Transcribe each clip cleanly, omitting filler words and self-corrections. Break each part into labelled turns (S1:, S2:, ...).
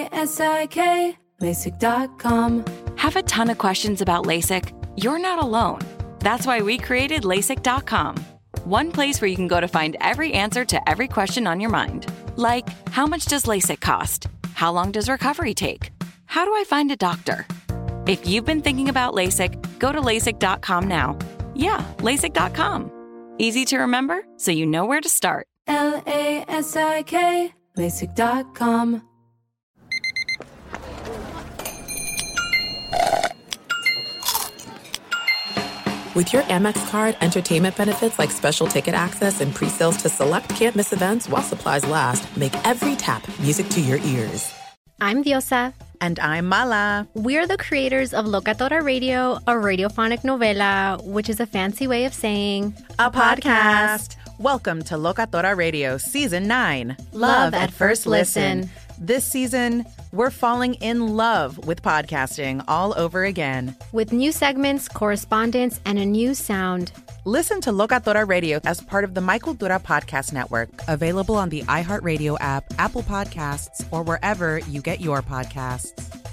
S1: LASIK, LASIK.com.
S2: Have a ton of questions about LASIK? You're not alone. That's why we created LASIK.com. One place where you can go to find every answer to every question on your mind. Like, how much does LASIK cost? How long does recovery take? How do I find a doctor? If you've been thinking about LASIK, go to LASIK.com now. Yeah, LASIK.com. Easy to remember, so you know where to start.
S1: LASIK, LASIK.com.
S3: With your Amex card, entertainment benefits like special ticket access and pre-sales to select can't-miss events while supplies last make every tap music to your ears.
S4: I'm Diosa.
S5: And I'm Mala.
S4: We're the creators of Locatora Radio, a radiophonic novela, which is a fancy way of saying
S5: a podcast. Welcome to Locatora Radio Season 9.
S4: Love at First Listen.
S5: This season, we're falling in love with podcasting all over again.
S4: With new segments, correspondence, and a new sound.
S5: Listen to Locatora Radio as part of the My Cultura Podcast Network. Available on the iHeartRadio app, Apple Podcasts, or wherever you get your podcasts.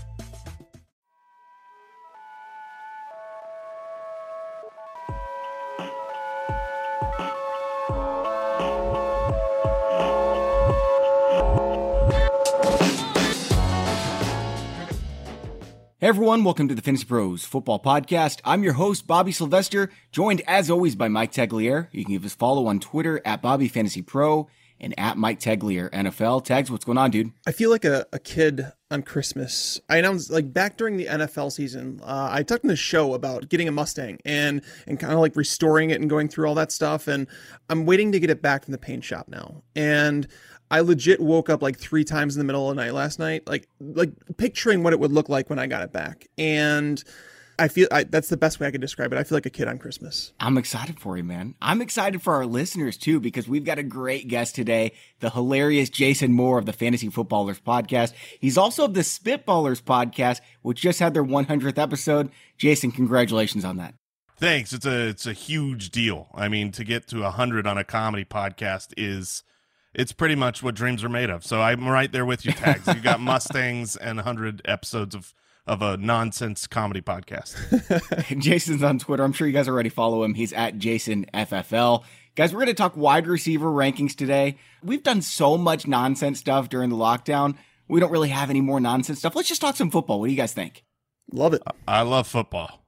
S6: Hey everyone, welcome to the Fantasy Pros Football Podcast. I'm your host, Bobby Sylvester, joined as always by Mike Tagliere. You can give us a follow on Twitter at BobbyFantasyPro and at Mike Tagliere NFL. Tags, what's going on, dude?
S7: I feel like a kid on Christmas. I announced, like, back during the NFL season, I talked in the show about getting a Mustang and kind of like restoring it and going through all that stuff. And I'm waiting to get it back from the paint shop now. And I legit woke up like 3 times in the middle of the night last night, like picturing what it would look like when I got it back. And I feel that's the best way I could describe it. I feel like a kid on Christmas.
S6: I'm excited for you, man. I'm excited for our listeners too, because we've got a great guest today, the hilarious Jason Moore of the Fantasy Footballers podcast. He's also of the Spitballers podcast, which just had their 100th episode. Jason, congratulations on that.
S8: Thanks. It's a huge deal. I mean, to get to 100 on a comedy podcast it's pretty much what dreams are made of. So I'm right there with you, Tags. You got Mustangs and 100 episodes of a nonsense comedy podcast.
S6: Jason's on Twitter. I'm sure you guys already follow him. He's at JasonFFL. Guys, we're going to talk wide receiver rankings today. We've done so much nonsense stuff during the lockdown. We don't really have any more nonsense stuff. Let's just talk some football. What do you guys think?
S7: Love it.
S8: I love football.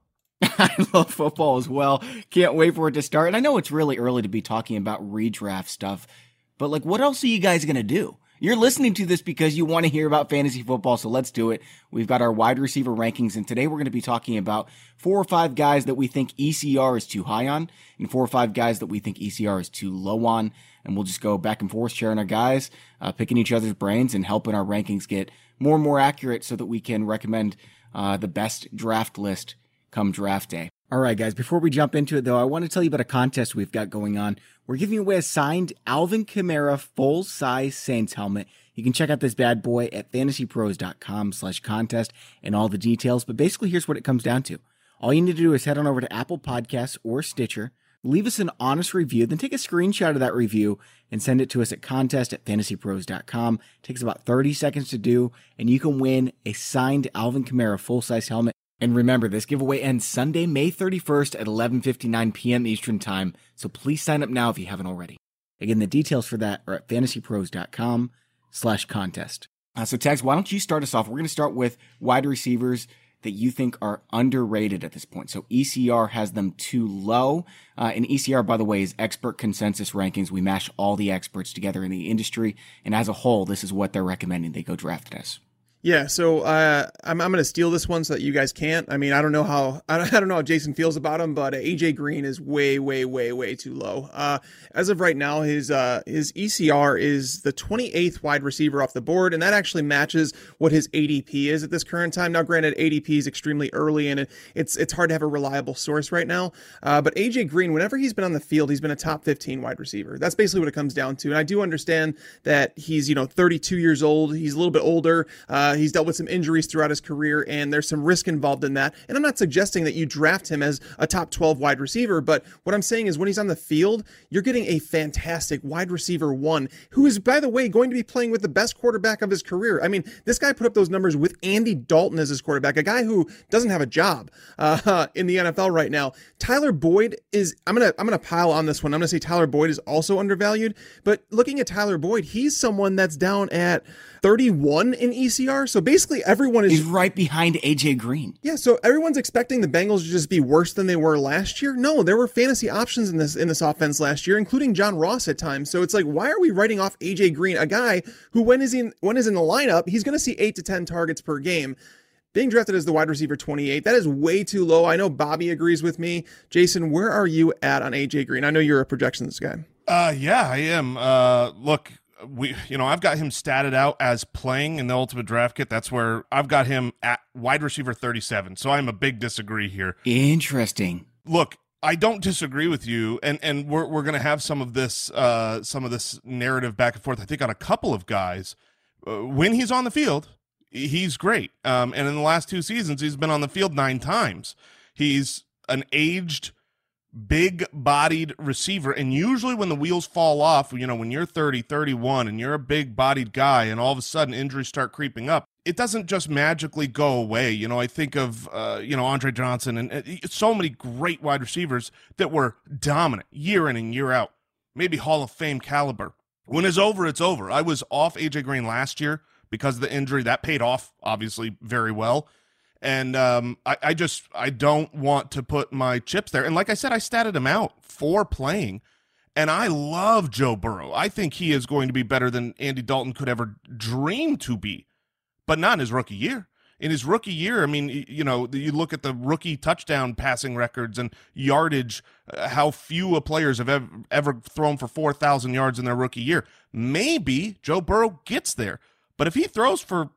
S6: I love football as well. Can't wait for it to start. And I know it's really early to be talking about redraft stuff, but like, what else are you guys going to do? You're listening to this because you want to hear about fantasy football, so let's do it. We've got our wide receiver rankings, and today we're going to be talking about 4 or 5 guys that we think ECR is too high on, and 4 or 5 guys that we think ECR is too low on, and we'll just go back and forth sharing our guys, picking each other's brains, and helping our rankings get more and more accurate so that we can recommend the best draft list come draft day. All right, guys, before we jump into it, though, I want to tell you about a contest we've got going on. We're giving away a signed Alvin Kamara full-size Saints helmet. You can check out this bad boy at fantasypros.com/contest and all the details. But basically, here's what it comes down to. All you need to do is head on over to Apple Podcasts or Stitcher, leave us an honest review, then take a screenshot of that review and send it to us at contest@fantasypros.com. It takes about 30 seconds to do, and you can win a signed Alvin Kamara full-size helmet. And remember, this giveaway ends Sunday, May 31st at 11:59 p.m. Eastern Time, so please sign up now if you haven't already. Again, the details for that are at fantasypros.com/contest. So, Tags, why don't you start us off? We're going to start with wide receivers that you think are underrated at this point. So ECR has them too low. And ECR, by the way, is expert consensus rankings. We mash all the experts together in the industry. And as a whole, this is what they're recommending they go draft it as.
S7: Yeah, so I'm going to steal this one so that you guys can't. I mean, I don't know how Jason feels about him, but AJ Green is way too low. As of right now, his ECR is the 28th wide receiver off the board, and that actually matches what his ADP is at this current time. Now, granted, ADP is extremely early, and it's hard to have a reliable source right now. But AJ Green, whenever he's been on the field, he's been a top 15 wide receiver. That's basically what it comes down to. And I do understand that he's 32 years old. He's a little bit older. He's dealt with some injuries throughout his career, and there's some risk involved in that. And I'm not suggesting that you draft him as a top 12 wide receiver, but what I'm saying is when he's on the field, you're getting a fantastic wide receiver 1, who is, by the way, going to be playing with the best quarterback of his career. I mean, this guy put up those numbers with Andy Dalton as his quarterback, a guy who doesn't have a job in the NFL right now. Tyler Boyd is, I'm gonna pile on this one. I'm gonna say Tyler Boyd is also undervalued, but looking at Tyler Boyd, he's someone that's down at 31 in ECR. So basically everyone is...
S6: He's right behind AJ Green.
S7: Yeah, so everyone's expecting the Bengals to just be worse than they were last year. No, there were fantasy options in this offense last year, including John Ross at times. So it's like, why are we writing off AJ Green, a guy who when is in the lineup, he's going to see 8 to 10 targets per game. Being drafted as the wide receiver 28, that is way too low. I know Bobby agrees with me. Jason, where are you at on AJ Green? I know you're a projections guy.
S8: Yeah, I am. Look, I've got him statted out as playing in the Ultimate Draft Kit. That's where I've got him at wide receiver 37. So I'm a big disagree here.
S6: Interesting.
S8: Look, I don't disagree with you, and we're going to have some of this narrative back and forth. I think on a couple of guys when he's on the field, he's great. And in the last 2 seasons, he's been on the field 9 times. He's an aged, big-bodied receiver, and usually when the wheels fall off, when you're 30, 31, and you're a big-bodied guy, and all of a sudden injuries start creeping up, it doesn't just magically go away. I think of, Andre Johnson and so many great wide receivers that were dominant year in and year out, maybe Hall of Fame caliber. When it's over, it's over. I was off AJ Green last year because of the injury. That paid off, obviously, very well. And I don't want to put my chips there. And like I said, I statted him out for playing. And I love Joe Burrow. I think he is going to be better than Andy Dalton could ever dream to be, but not in his rookie year. In his rookie year, I mean, you look at the rookie touchdown passing records and yardage, how few players have ever thrown for 4,000 yards in their rookie year. Maybe Joe Burrow gets there. But if he throws for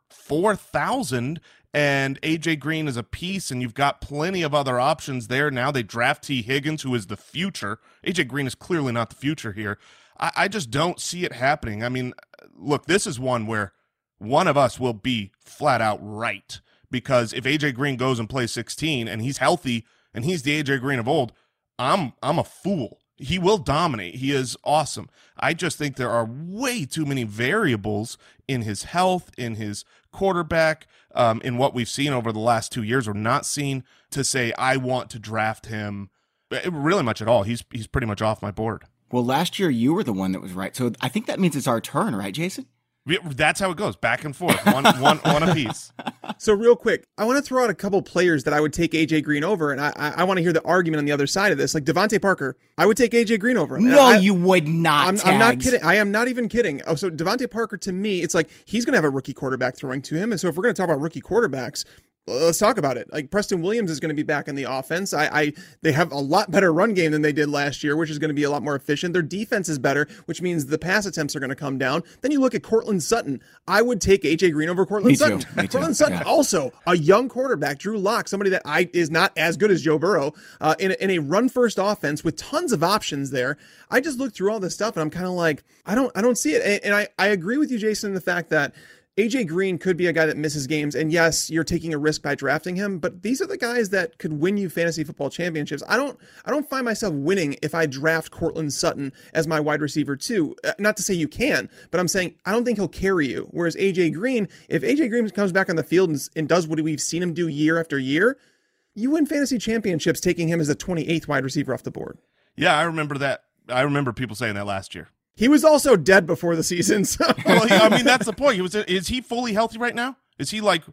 S8: 4,000 and A.J. Green is a piece and you've got plenty of other options there, now they draft T. Higgins, who is the future. A.J. Green is clearly not the future here. I just don't see it happening. I mean, look, this is one where one of us will be flat out right, because if A.J. Green goes and plays 16 and he's healthy and he's the A.J. Green of old, I'm a fool. He will dominate. He is awesome. I just think there are way too many variables in his health, in his quarterback, in what we've seen over the last 2 years or not seen to say I want to draft him really much at all. He's pretty much off my board.
S6: Well, last year you were the one that was right. So I think that means it's our turn, right, Jason?
S8: That's how it goes, back and forth, one apiece.
S7: So real quick, I want to throw out a couple players that I would take AJ Green over, and I want to hear the argument on the other side of this. Like Devontae Parker, I would take AJ Green over him.
S6: No, you would not.
S7: I'm not kidding. I am not even kidding. Oh, so Devontae Parker, to me, it's like he's going to have a rookie quarterback throwing to him, and so if we're going to talk about rookie quarterbacks, let's talk about it. Like Preston Williams is going to be back in the offense. They have a lot better run game than they did last year, which is going to be a lot more efficient. Their defense is better, which means the pass attempts are going to come down. Then you look at Cortland Sutton. I would take AJ Green over Cortland Sutton.
S6: Me too.
S7: Cortland Sutton, also a young quarterback. Drew Lock, somebody that is not as good as Joe Burrow, in a run first offense with tons of options there. I just looked through all this stuff and I'm kind of like, I don't see it. And I agree with you, Jason, in the fact that AJ Green could be a guy that misses games, and yes, you're taking a risk by drafting him, but these are the guys that could win you fantasy football championships. I don't find myself winning if I draft Cortland Sutton as my wide receiver too. Not to say you can, but I'm saying I don't think he'll carry you. Whereas AJ Green, if AJ Green comes back on the field and does what we've seen him do year after year, you win fantasy championships taking him as the 28th wide receiver off the board.
S8: Yeah, I remember that. I remember people saying that last year.
S7: He was also dead before the season. So.
S8: Well, I mean, that's the point. Is he fully healthy right now? Is he like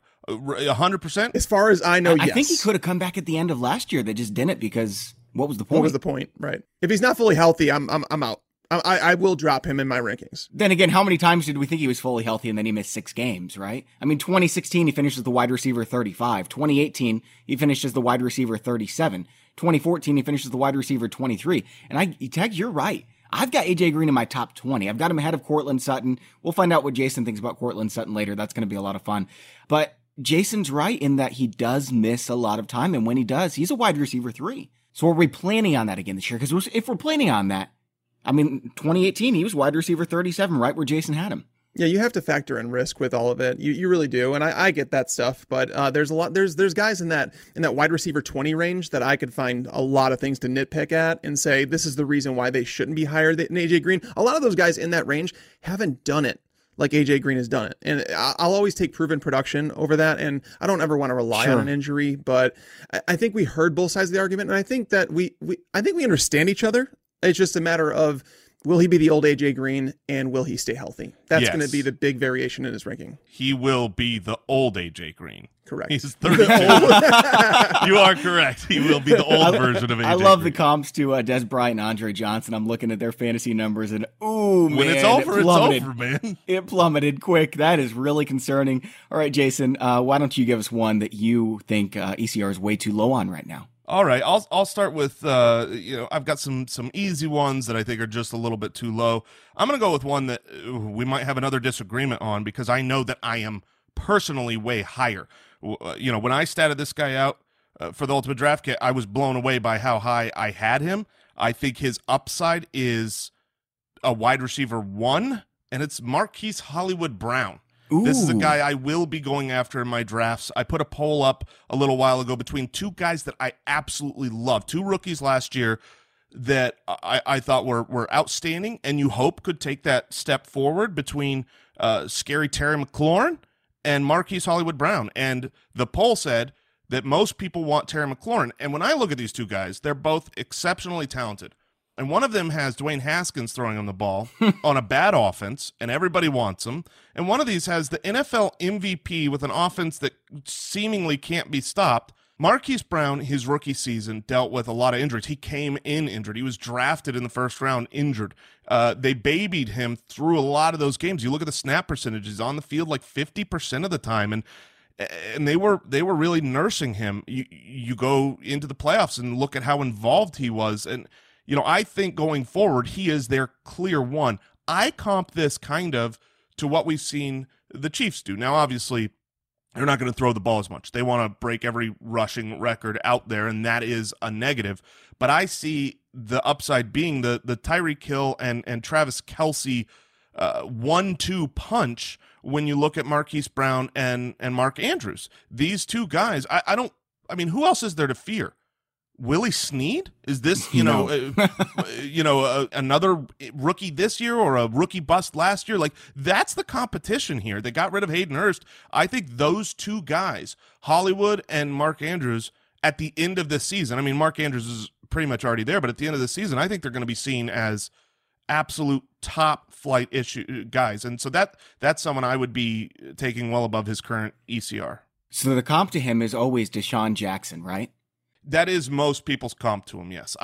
S8: 100%?
S7: As far as I know, yes.
S6: I think he could have come back at the end of last year. They just didn't, because what was the point?
S7: What was the point? Right. If he's not fully healthy, I'm out. I will drop him in my rankings.
S6: Then again, how many times did we think he was fully healthy and then he missed 6 games, right? I mean, 2016, he finished as the wide receiver 35. 2018, he finished as the wide receiver 37. 2014, he finished as the wide receiver 23. And Tag, you're right. I've got AJ Green in my top 20. I've got him ahead of Cortland Sutton. We'll find out what Jason thinks about Cortland Sutton later. That's going to be a lot of fun. But Jason's right in that he does miss a lot of time. And when he does, he's a wide receiver 3. So are we planning on that again this year? Because if we're planning on that, I mean, 2018, he was wide receiver 37, right where Jason had him.
S7: Yeah, you have to factor in risk with all of it. You really do, and I get that stuff. But there's a lot. There's guys in that wide receiver 20 range that I could find a lot of things to nitpick at and say this is the reason why they shouldn't be higher than AJ Green. A lot of those guys in that range haven't done it like AJ Green has done it, and I'll always take proven production over that. And I don't ever want to rely on an injury, but I think we heard both sides of the argument, and I think that we understand each other. It's just a matter of, will he be the old AJ Green, and will he stay healthy? That's going to be the big variation in his ranking.
S8: He will be the old AJ Green.
S7: Correct.
S8: He's 32. You are correct. He will be the old version of AJ
S6: I love
S8: Green.
S6: the comps to Des Bryant and Andre Johnson. I'm looking at their fantasy numbers, and man,
S8: when it's over, man.
S6: It plummeted quick. That is really concerning. All right, Jason, why don't you give us one that you think ECR is way too low on right now?
S8: All right, I'll start with I've got some easy ones that I think are just a little bit too low. I'm going to go with one that we might have another disagreement on because I know that I am personally way higher. When I statted this guy out for the Ultimate Draft Kit, I was blown away by how high I had him. I think his upside is a wide receiver 1, and it's Marquise Hollywood Brown. Ooh. This is a guy I will be going after in my drafts. I put a poll up a little while ago between two guys that I absolutely love, 2 rookies last year that I thought were outstanding and you hope could take that step forward between scary Terry McLaurin and Marquise Hollywood Brown. And the poll said that most people want Terry McLaurin. And when I look at these two guys, they're both exceptionally talented. And one of them has Dwayne Haskins throwing him the ball on a bad offense, and everybody wants him. And one of these has the NFL MVP with an offense that seemingly can't be stopped. Marquise Brown, his rookie season, dealt with a lot of injuries. He came in injured. He was drafted in the first round injured. They babied him through a lot of those games. You look at the snap percentages on the field like 50% of the time, and they were really nursing him. You go into the playoffs and look at how involved he was, and I think going forward, he is their clear one. I comp this kind of to what we've seen the Chiefs do. Now, obviously, they're not going to throw the ball as much. They want to break every rushing record out there, and that is a negative. But I see the upside being the Tyreek Hill and Travis Kelce 1-2 punch when you look at Marquise Brown and Mark Andrews. These two guys, who else is there to fear? Willie Snead? Is this, another rookie this year or a rookie bust last year? Like, that's the competition here. They got rid of Hayden Hurst. I think those two guys, Hollywood and Mark Andrews, at the end of the season, Mark Andrews is pretty much already there, but at the end of the season, I think they're going to be seen as absolute top flight guys. And so that's someone I would be taking well above his current ECR.
S6: So the comp to him is always Deshaun Jackson, right?
S8: That is most people's comp to him, yes.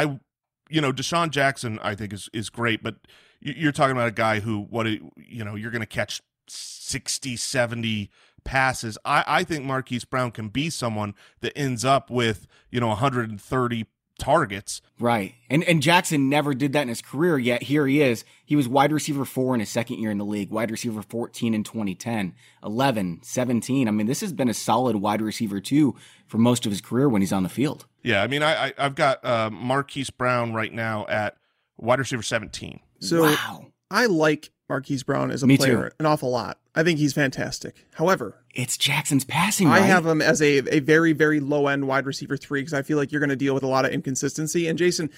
S8: Deshaun Jackson, I think, is great, but you're talking about a guy who, you're going to catch 60, 70 passes. I think Marquise Brown can be someone that ends up with, 130 targets.
S6: Right. And Jackson never did that in his career, yet here he is. He was wide receiver 4 in his second year in the league, wide receiver 14 in 2010, 11, 17. This has been a solid wide receiver 2 for most of his career when he's on the field.
S8: Yeah, I've got Marquise Brown right now at wide receiver 17.
S7: So wow. I like Marquise Brown as a player an awful lot. I think he's fantastic. However,
S6: it's Jackson's passing,
S7: I
S6: right?
S7: have him as a very, very low-end wide receiver 3 because I feel like you're going to deal with a lot of inconsistency. And Jason,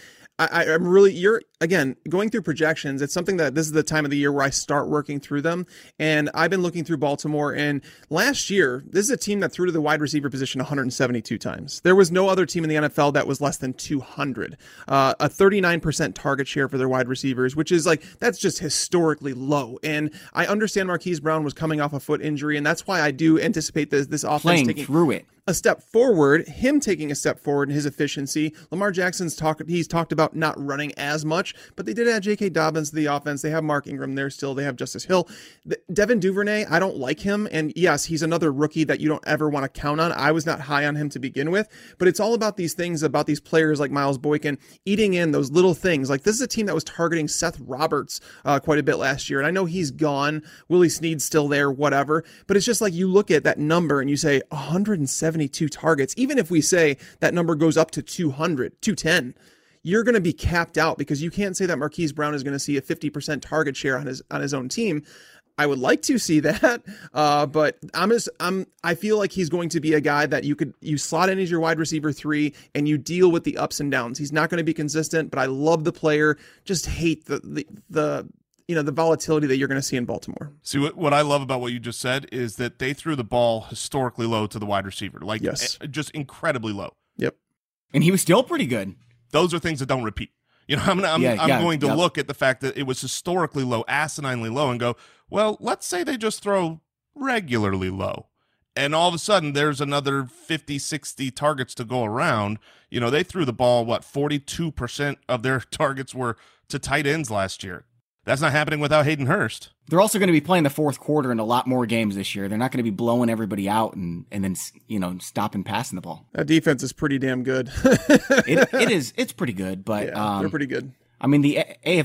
S7: you're again going through projections. It's something that this is the time of the year where I start working through them. And I've been looking through Baltimore. And last year, this is a team that threw to the wide receiver position 172 times. There was no other team in the NFL that was less than 200. A 39% target share for their wide receivers, which is that's just historically low. And I understand Marquise Brown was coming off a foot injury, and that's why I do anticipate this offense
S6: playing through it.
S7: A step forward, him taking a step forward in his efficiency. Lamar Jackson's talked about not running as much, but they did add J.K. Dobbins to the offense. They have Mark Ingram there still. They have Justice Hill. Devin Duvernay, I don't like him. And yes, he's another rookie that you don't ever want to count on. I was not high on him to begin with, but it's all about these things, about these players like Miles Boykin eating in those little things. Like, this is a team that was targeting Seth Roberts quite a bit last year. And I know he's gone. Willie Snead's still there, whatever. But it's just like you look at that number and you say 172 targets. Even if we say that number goes up to 200, 210, you're going to be capped out because you can't say that Marquise Brown is going to see a 50% target share on his own team. I would like to see that, but I feel like he's going to be a guy that you slot in as your wide receiver 3 and you deal with the ups and downs. He's not going to be consistent, but I love the player. Just hate the volatility that you're going to see in Baltimore.
S8: See, what I love about what you just said is that they threw the ball historically low to the wide receiver, like just incredibly low.
S7: Yep,
S6: and he was still pretty good.
S8: Those are things that don't repeat. I'm going to look at the fact that it was historically low, asininely low, and go, well, let's say they just throw regularly low. And all of a sudden, there's another 50, 60 targets to go around. They threw the ball, 42% of their targets were to tight ends last year. That's not happening without Hayden Hurst.
S6: They're also going to be playing the fourth quarter in a lot more games this year. They're not going to be blowing everybody out and then stopping passing the ball.
S7: That defense is pretty damn good.
S6: It is. It's pretty good, but
S7: they're pretty good.
S6: I mean, the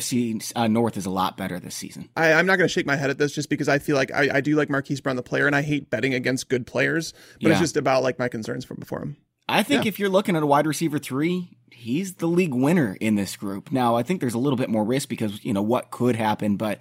S6: AFC North is a lot better this season.
S7: I'm not going to shake my head at this just because I feel like I do like Marquise Brown, the player, and I hate betting against good players, but it's just about my concerns from before him.
S6: I think if you're looking at a wide receiver 3, he's the league winner in this group. Now, I think there's a little bit more risk because, what could happen, but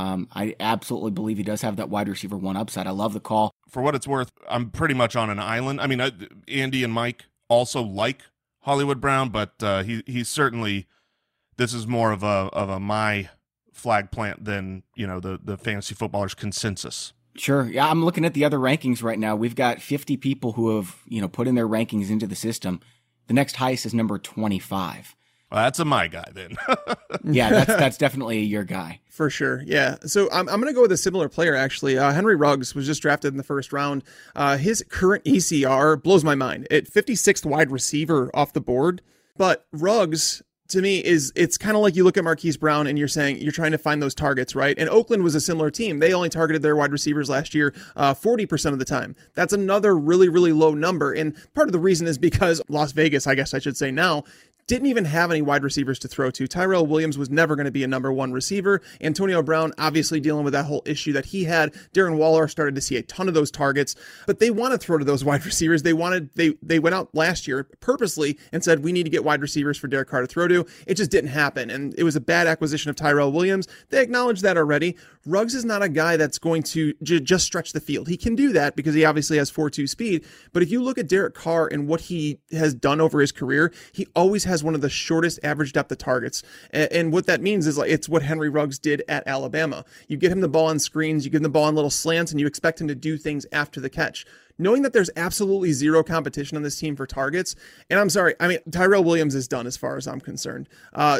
S6: I absolutely believe he does have that wide receiver 1 upside. I love the call.
S8: For what it's worth, I'm pretty much on an island. I mean, Andy and Mike also like Hollywood Brown, but he's certainly, this is more of a my flag plant than, the fantasy footballers' consensus.
S6: Sure. Yeah, I'm looking at the other rankings right now. We've got 50 people who have, put in their rankings into the system. The next highest is number 25.
S8: Well, that's my guy then.
S6: Yeah, that's definitely your guy.
S7: For sure. Yeah. So I'm going to go with a similar player, actually. Henry Ruggs was just drafted in the first round. His current ECR blows my mind. At 56th wide receiver off the board. But Ruggs, to me, it's kind of like you look at Marquise Brown and you're saying you're trying to find those targets, right? And Oakland was a similar team. They only targeted their wide receivers last year 40% of the time. That's another really, really low number. And part of the reason is because Las Vegas, I guess I should say now, didn't even have any wide receivers to throw to. Tyrell Williams was never going to be a number 1 receiver. Antonio Brown obviously dealing with that whole issue that he had. Darren Waller started to see a ton of those targets, but they want to throw to those wide receivers. They went out last year purposely and said, we need to get wide receivers for Derek Carr to throw to. It just didn't happen. And it was a bad acquisition of Tyrell Williams. They acknowledged that already. Ruggs is not a guy that's going to just stretch the field. He can do that because he obviously has 4.2 speed. But if you look at Derek Carr and what he has done over his career, he always has one of the shortest average depth of targets. And what that means is it's what Henry Ruggs did at Alabama. You get him the ball on screens, you give him the ball on little slants, and you expect him to do things after the catch. Knowing that there's absolutely zero competition on this team for targets, and I'm sorry, I mean, Tyrell Williams is done as far as I'm concerned.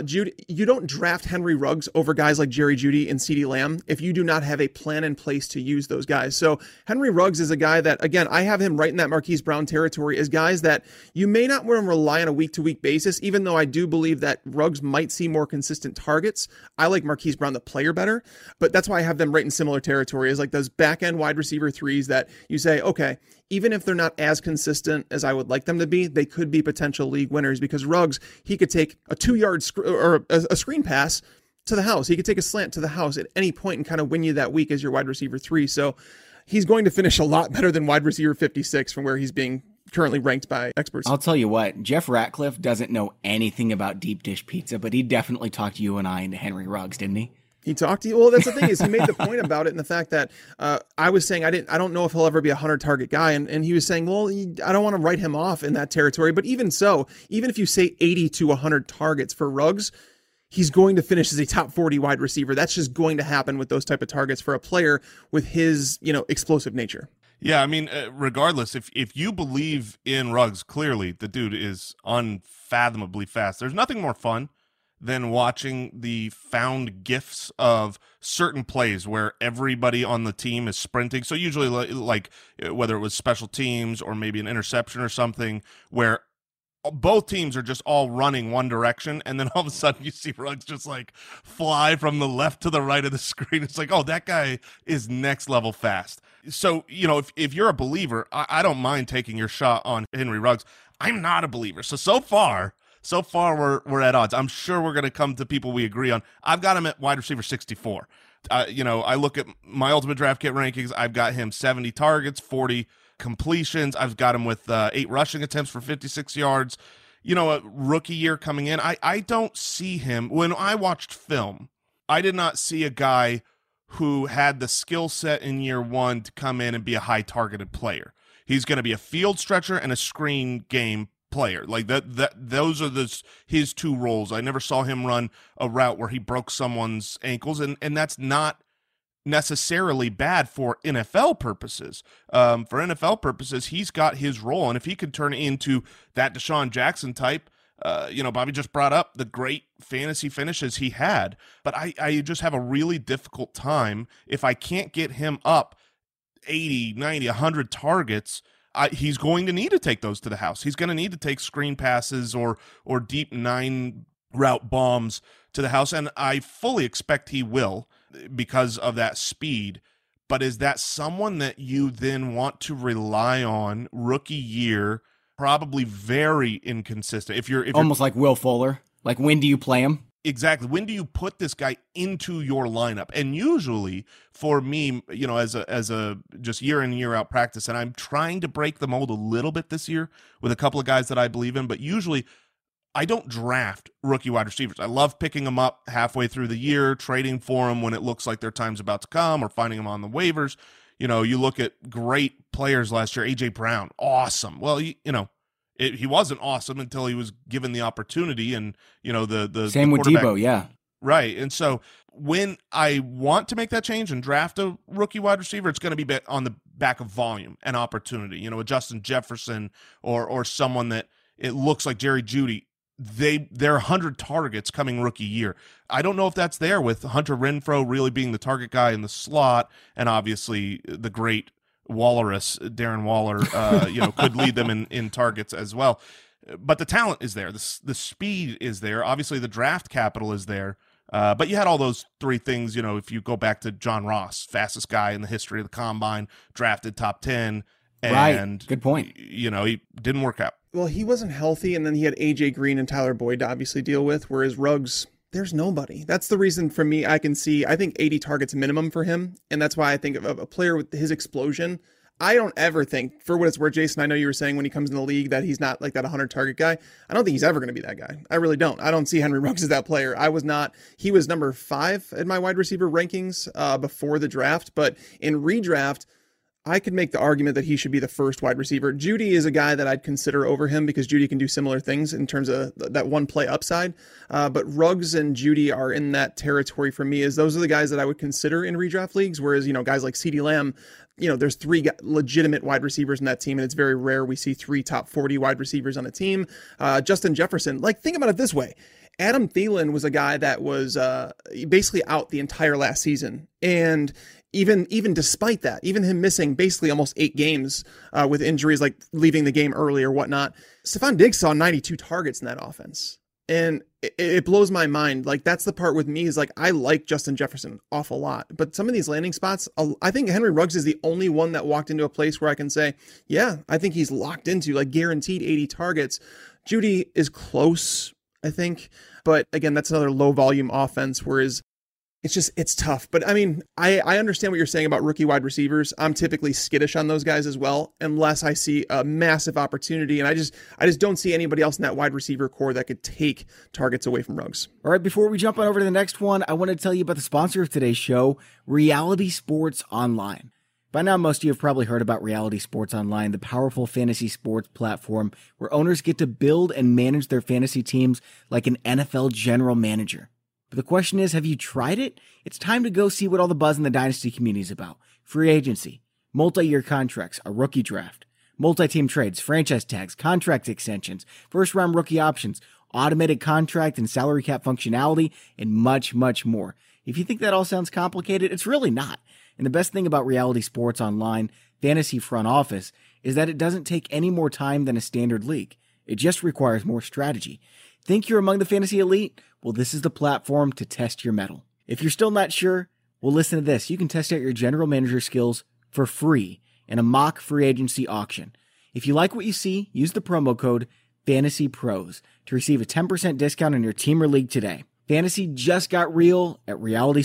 S7: You don't draft Henry Ruggs over guys like Jerry Jeudy and CeeDee Lamb if you do not have a plan in place to use those guys. So Henry Ruggs is a guy that, again, I have him right in that Marquise Brown territory as guys that you may not want to rely on a week-to-week basis, even though I do believe that Ruggs might see more consistent targets. I like Marquise Brown, the player, better, but that's why I have them right in similar territory as those back-end wide receiver 3s that you say, okay, even if they're not as consistent as I would like them to be, they could be potential league winners because Ruggs, he could take a 2-yard or a screen pass to the house. He could take a slant to the house at any point and kind of win you that week as your wide receiver 3. So he's going to finish a lot better than wide receiver 56 from where he's being currently ranked by experts.
S6: I'll tell you what, Jeff Ratcliffe doesn't know anything about deep dish pizza, but he definitely talked you and I into Henry Ruggs, didn't he?
S7: He talked to you. Well, that's the thing is he made the point about it and the fact that I was saying I don't know if he'll ever be a 100 target guy. And he was saying, well, I don't want to write him off in that territory. But even so, even if you say 80 to 100 targets for Ruggs, he's going to finish as a top 40 wide receiver. That's just going to happen with those type of targets for a player with his, explosive nature.
S8: Yeah, I mean, regardless, if you believe in Ruggs, clearly the dude is unfathomably fast. There's nothing more fun than watching the found gifs of certain plays where everybody on the team is sprinting. So usually like whether it was special teams or maybe an interception or something where both teams are just all running one direction, and then all of a sudden you see Ruggs just fly from the left to the right of the screen. It's like, oh, that guy is next level fast. So, if you're a believer, I don't mind taking your shot on Henry Ruggs. I'm not a believer. So far we're at odds. I'm sure we're going to come to people we agree on. I've got him at wide receiver 64. I look at my Ultimate Draft Kit rankings. I've got him 70 targets, 40 completions. I've got him with 8 rushing attempts for 56 yards. A rookie year coming in. I don't see him. When I watched film, I did not see a guy who had the skill set in year one to come in and be a high targeted player. He's going to be a field stretcher and a screen game player. Like those are his two roles. I never saw him run a route where he broke someone's ankles, and that's not necessarily bad for NFL purposes. For NFL purposes, he's got his role, and if he could turn into that Deshaun Jackson type, Bobby just brought up the great fantasy finishes he had, but I just have a really difficult time if I can't get him up 80, 90, 100 targets. He's going to need to take those to the house. He's going to need to take screen passes or deep 9 route bombs to the house, and I fully expect he will because of that speed. But is that someone that you then want to rely on rookie year? Probably very inconsistent. If you're
S6: almost like Will Fuller, like when do you play him?
S8: Exactly. When do you put this guy into your lineup? And usually for me, as a just year in year out practice, and I'm trying to break the mold a little bit this year with a couple of guys that I believe in, but usually I don't draft rookie wide receivers. I love picking them up halfway through the year, trading for them when it looks like their time's about to come, or finding them on the waivers. You look at great players last year. A.J. Brown, awesome. Well, he wasn't awesome until he was given the opportunity, and the
S6: same with Debo, yeah,
S8: right. And so when I want to make that change and draft a rookie wide receiver, it's going to be on the back of volume and opportunity. A Justin Jefferson or someone that it looks like Jerry Jeudy. They're 100 targets coming rookie year. I don't know if that's there with Hunter Renfrow really being the target guy in the slot, and obviously the great Walrus, Darren Waller, could lead them in targets as well. But the talent is there. The speed is there. Obviously the draft capital is there. But you had all those three things, if you go back to John Ross, fastest guy in the history of the combine, drafted top 10. And,
S6: right. Good point.
S8: He didn't work out.
S7: Well, he wasn't healthy, and then he had A.J. Green and Tyler Boyd to obviously deal with, whereas Ruggs, there's nobody. That's the reason for me. I think 80 targets minimum for him, and that's why I think of a player with his explosion. I don't ever think, for what it's worth, Jason, I know you were saying when he comes in the league that he's not like that 100 target guy. I don't think he's ever going to be that guy. I really don't. I don't see Henry Ruggs as that player. He was number 5 in my wide receiver rankings before the draft, but in redraft, I could make the argument that he should be the first wide receiver. Jeudy is a guy that I'd consider over him because Jeudy can do similar things in terms of that one play upside. But Ruggs and Jeudy are in that territory for me, as those are the guys that I would consider in redraft leagues. Whereas, guys like CeeDee Lamb, there's 3 legitimate wide receivers in that team, and it's very rare we see 3 top 40 wide receivers on a team. Justin Jefferson, think about it this way. Adam Thielen was a guy that was basically out the entire last season. And even despite that, even him missing basically almost 8 games with injuries, like leaving the game early or whatnot, Stephon Diggs saw 92 targets in that offense. And it blows my mind. That's the part with me is I like Justin Jefferson an awful lot. But some of these landing spots, I think Henry Ruggs is the only one that walked into a place where I can say, yeah, I think he's locked into guaranteed 80 targets. Jeudy is close, I think. But again, that's another low volume offense, whereas it's tough. But I mean, I understand what you're saying about rookie wide receivers. I'm typically skittish on those guys as well, unless I see a massive opportunity. And I just don't see anybody else in that wide receiver core that could take targets away from Ruggs.
S6: All right, before we jump on over to the next one, I want to tell you about the sponsor of today's show, Reality Sports Online. By now, most of you have probably heard about Reality Sports Online, the powerful fantasy sports platform where owners get to build and manage their fantasy teams like an NFL general manager. But the question is, have you tried it? It's time to go see what all the buzz in the Dynasty community is about. Free agency, multi-year contracts, a rookie draft, multi-team trades, franchise tags, contract extensions, first-round rookie options, automated contract and salary cap functionality, and much, much more. If you think that all sounds complicated, it's really not. And the best thing about Reality Sports Online Fantasy Front Office is that it doesn't take any more time than a standard league. It just requires more strategy. Think you're among the fantasy elite? Well, this is the platform to test your mettle. If you're still not sure, well, listen to this. You can test out your general manager skills for free in a mock free agency auction. If you like what you see, use the promo code FANTASYPROS to receive a 10% discount on your team or league today. Fantasy just got real at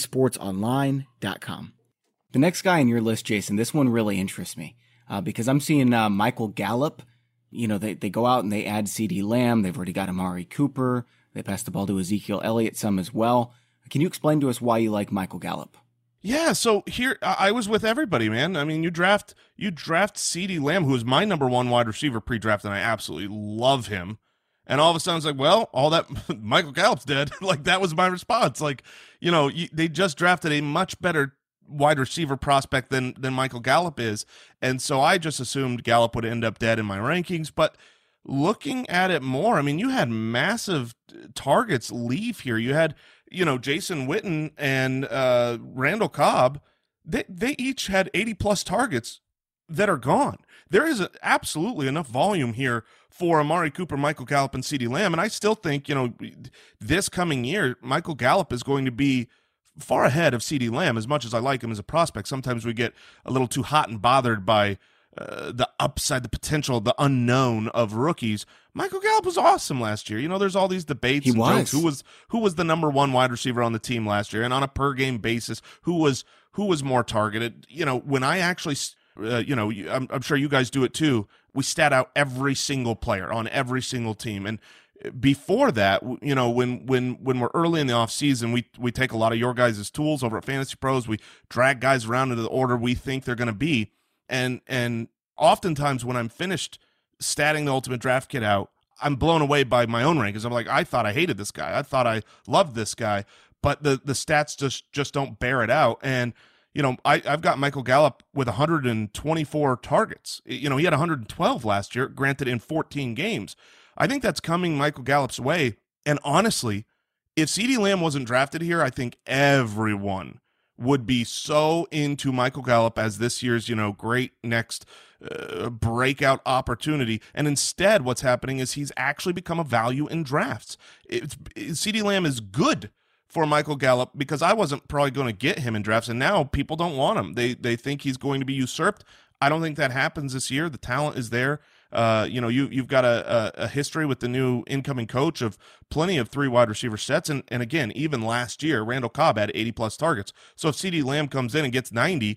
S6: realitysportsonline.com. The next guy on your list, Jason, this one really interests me because I'm seeing Michael Gallup. They go out and they add CeeDee Lamb. They've already got Amari Cooper. They pass the ball to Ezekiel Elliott some as well. Can you explain to us why you like Michael Gallup?
S8: Yeah, so here I was with everybody, man. I mean, you draft CeeDee Lamb, who is my number one wide receiver pre-draft, and I absolutely love him. And all of a sudden, it's like, well, all that Michael Gallup's dead. Like, that was my response. Like, they just drafted a much better wide receiver prospect than Michael Gallup is, and so I just assumed Gallup would end up dead in my rankings. But looking at it more, I mean, you had massive targets leave here. You had, Jason Witten and Randall Cobb. They each had 80-plus targets that are gone. There is absolutely enough volume here for Amari Cooper, Michael Gallup, and CeeDee Lamb, and I still think, this coming year, Michael Gallup is going to be far ahead of CeeDee Lamb. As much as I like him as a prospect, sometimes we get a little too hot and bothered by the upside, the potential, the unknown of rookies. Michael Gallup was awesome last year. There's all these debates and jokes. Who was the number one wide receiver on the team last year, and on a per game basis, who was more targeted? When I actually, I'm sure you guys do it too. We stat out every single player on every single team, and before that, when we're early in the off season, we take a lot of your guys' tools over at Fantasy Pros. We drag guys around into the order we think they're going to be. And oftentimes when I'm finished statting the Ultimate Draft Kit out, I'm blown away by my own rankings. I'm like, I thought I hated this guy. I thought I loved this guy, but the stats just don't bear it out. And, I've got Michael Gallup with 124 targets. He had 112 last year, granted in 14 games. I think that's coming Michael Gallup's way. And honestly, if CeeDee Lamb wasn't drafted here, I think everyone would be so into Michael Gallup as this year's, great next breakout opportunity. And instead, what's happening is he's actually become a value in drafts. CeeDee Lamb is good for Michael Gallup because I wasn't probably going to get him in drafts, and now people don't want him. They think he's going to be usurped. I don't think that happens this year. The talent is there. You've got a history with the new incoming coach of plenty of 3 wide receiver sets. And again, even last year, Randall Cobb had 80-plus targets. So if CeeDee Lamb comes in and gets 90,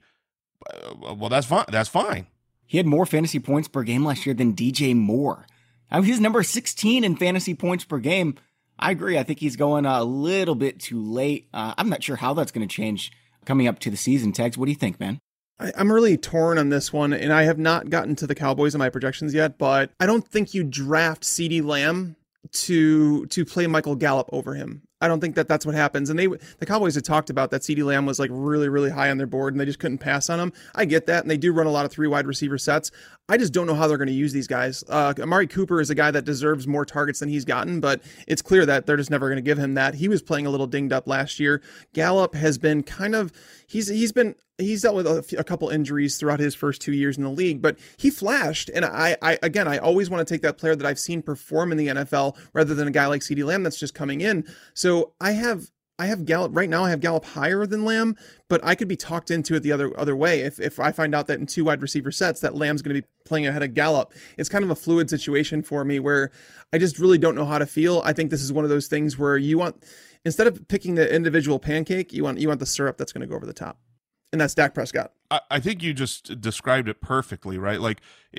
S8: well, that's fine. That's fine.
S6: He had more fantasy points per game last year than DJ Moore. He's number 16 in fantasy points per game. I agree. I think he's going a little bit too late. I'm not sure how that's going to change coming up to the season. Tex, what do you think, man?
S7: I'm really torn on this one, and I have not gotten to the Cowboys in my projections yet, but I don't think you draft CeeDee Lamb to play Michael Gallup over him. I don't think that's what happens. And the Cowboys had talked about that CeeDee Lamb was like really, really high on their board, and they just couldn't pass on him. I get that, and they do run a lot of 3 wide receiver sets. I just don't know how they're going to use these guys. Amari Cooper is a guy that deserves more targets than he's gotten, but it's clear that they're just never going to give him that. He was playing a little dinged up last year. Gallup has been kind of he's dealt with a couple injuries throughout his first 2 years in the league, but he flashed. And I always want to take that player that I've seen perform in the NFL rather than a guy like CeeDee Lamb that's just coming in. So I have Gallup right now. I have Gallup higher than Lamb, but I could be talked into it the other way. If I find out that in 2 wide receiver sets that Lamb's going to be playing ahead of Gallup, it's kind of a fluid situation for me where I just really don't know how to feel. I think this is one of those things where instead of picking the individual pancake, you want the syrup that's going to go over the top. And that's Dak Prescott.
S8: I think you just described it perfectly, right? Like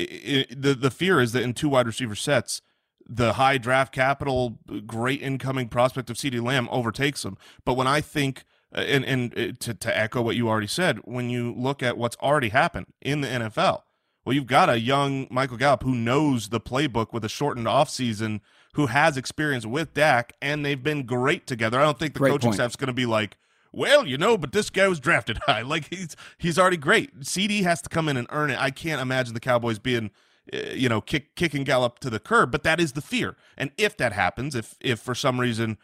S8: the fear is that in 2 wide receiver sets, the high draft capital, great incoming prospect of CeeDee Lamb overtakes him. But when I think, and to echo what you already said, when you look at what's already happened in the NFL, well, you've got a young Michael Gallup who knows the playbook with a shortened offseason, who has experience with Dak, and they've been great together. I don't think the coaching staff's going to be like, well, but this guy was drafted high. Like he's already great. CD has to come in and earn it. I can't imagine the Cowboys being, kicking Gallup to the curb, but that is the fear. And if that happens, if for some reason,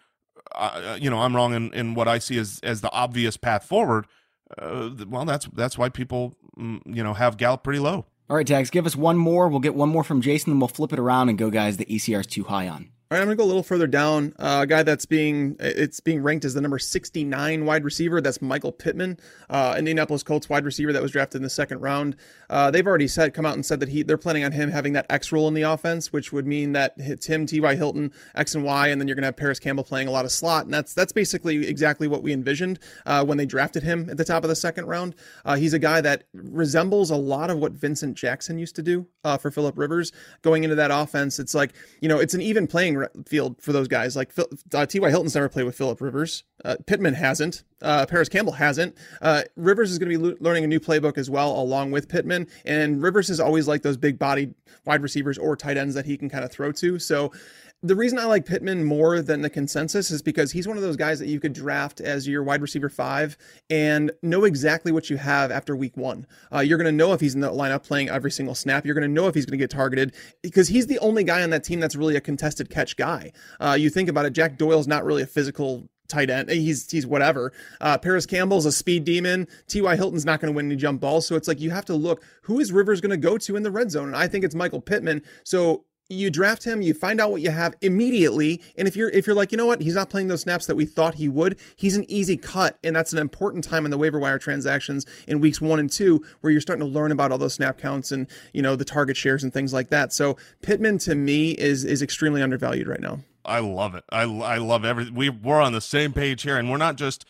S8: I'm wrong in what I see as the obvious path forward, well, that's why people, have Gallup pretty low.
S6: All right, Tags, give us one more. We'll get one more from Jason, then we'll flip it around and go guys the ECR's too high on.
S7: All right, I'm going to go a little further down. A guy that's being ranked as the number 69 wide receiver. That's Michael Pittman, Indianapolis Colts wide receiver that was drafted in the 2nd round. They've already come out and said that they're planning on him having that X role in the offense, which would mean that it's him, T.Y. Hilton, X and Y, and then you're going to have Paris Campbell playing a lot of slot. And that's basically exactly what we envisioned when they drafted him at the top of the 2nd round. He's a guy that resembles a lot of what Vincent Jackson used to do for Phillip Rivers. Going into that offense, it's like, it's an even playing field for those guys. Like T.Y. Hilton's never played with Phillip Rivers. Pittman hasn't. Paris Campbell hasn't. Rivers is going to be learning a new playbook as well, along with Pittman. And Rivers is always like those big bodied wide receivers or tight ends that he can kind of throw to. So the reason I like Pittman more than the consensus is because he's one of those guys that you could draft as your wide receiver 5 and know exactly what you have after week 1. You're going to know if he's in the lineup playing every single snap. You're going to know if he's going to get targeted because he's the only guy on that team that's really a contested catch guy. You think about it, Jack Doyle's not really a physical tight end. He's whatever. Paris Campbell's a speed demon. T.Y. Hilton's not going to win any jump balls. So it's like you have to look, who is Rivers going to go to in the red zone? And I think it's Michael Pittman. So you draft him, you find out what you have immediately. And if you're like, you know what, he's not playing those snaps that we thought he would, he's an easy cut. And that's an important time in the waiver wire transactions in weeks 1 and 2, where you're starting to learn about all those snap counts and, the target shares and things like that. So Pittman to me is extremely undervalued right now.
S8: I love it. I love everything. We're on the same page here, and we're not just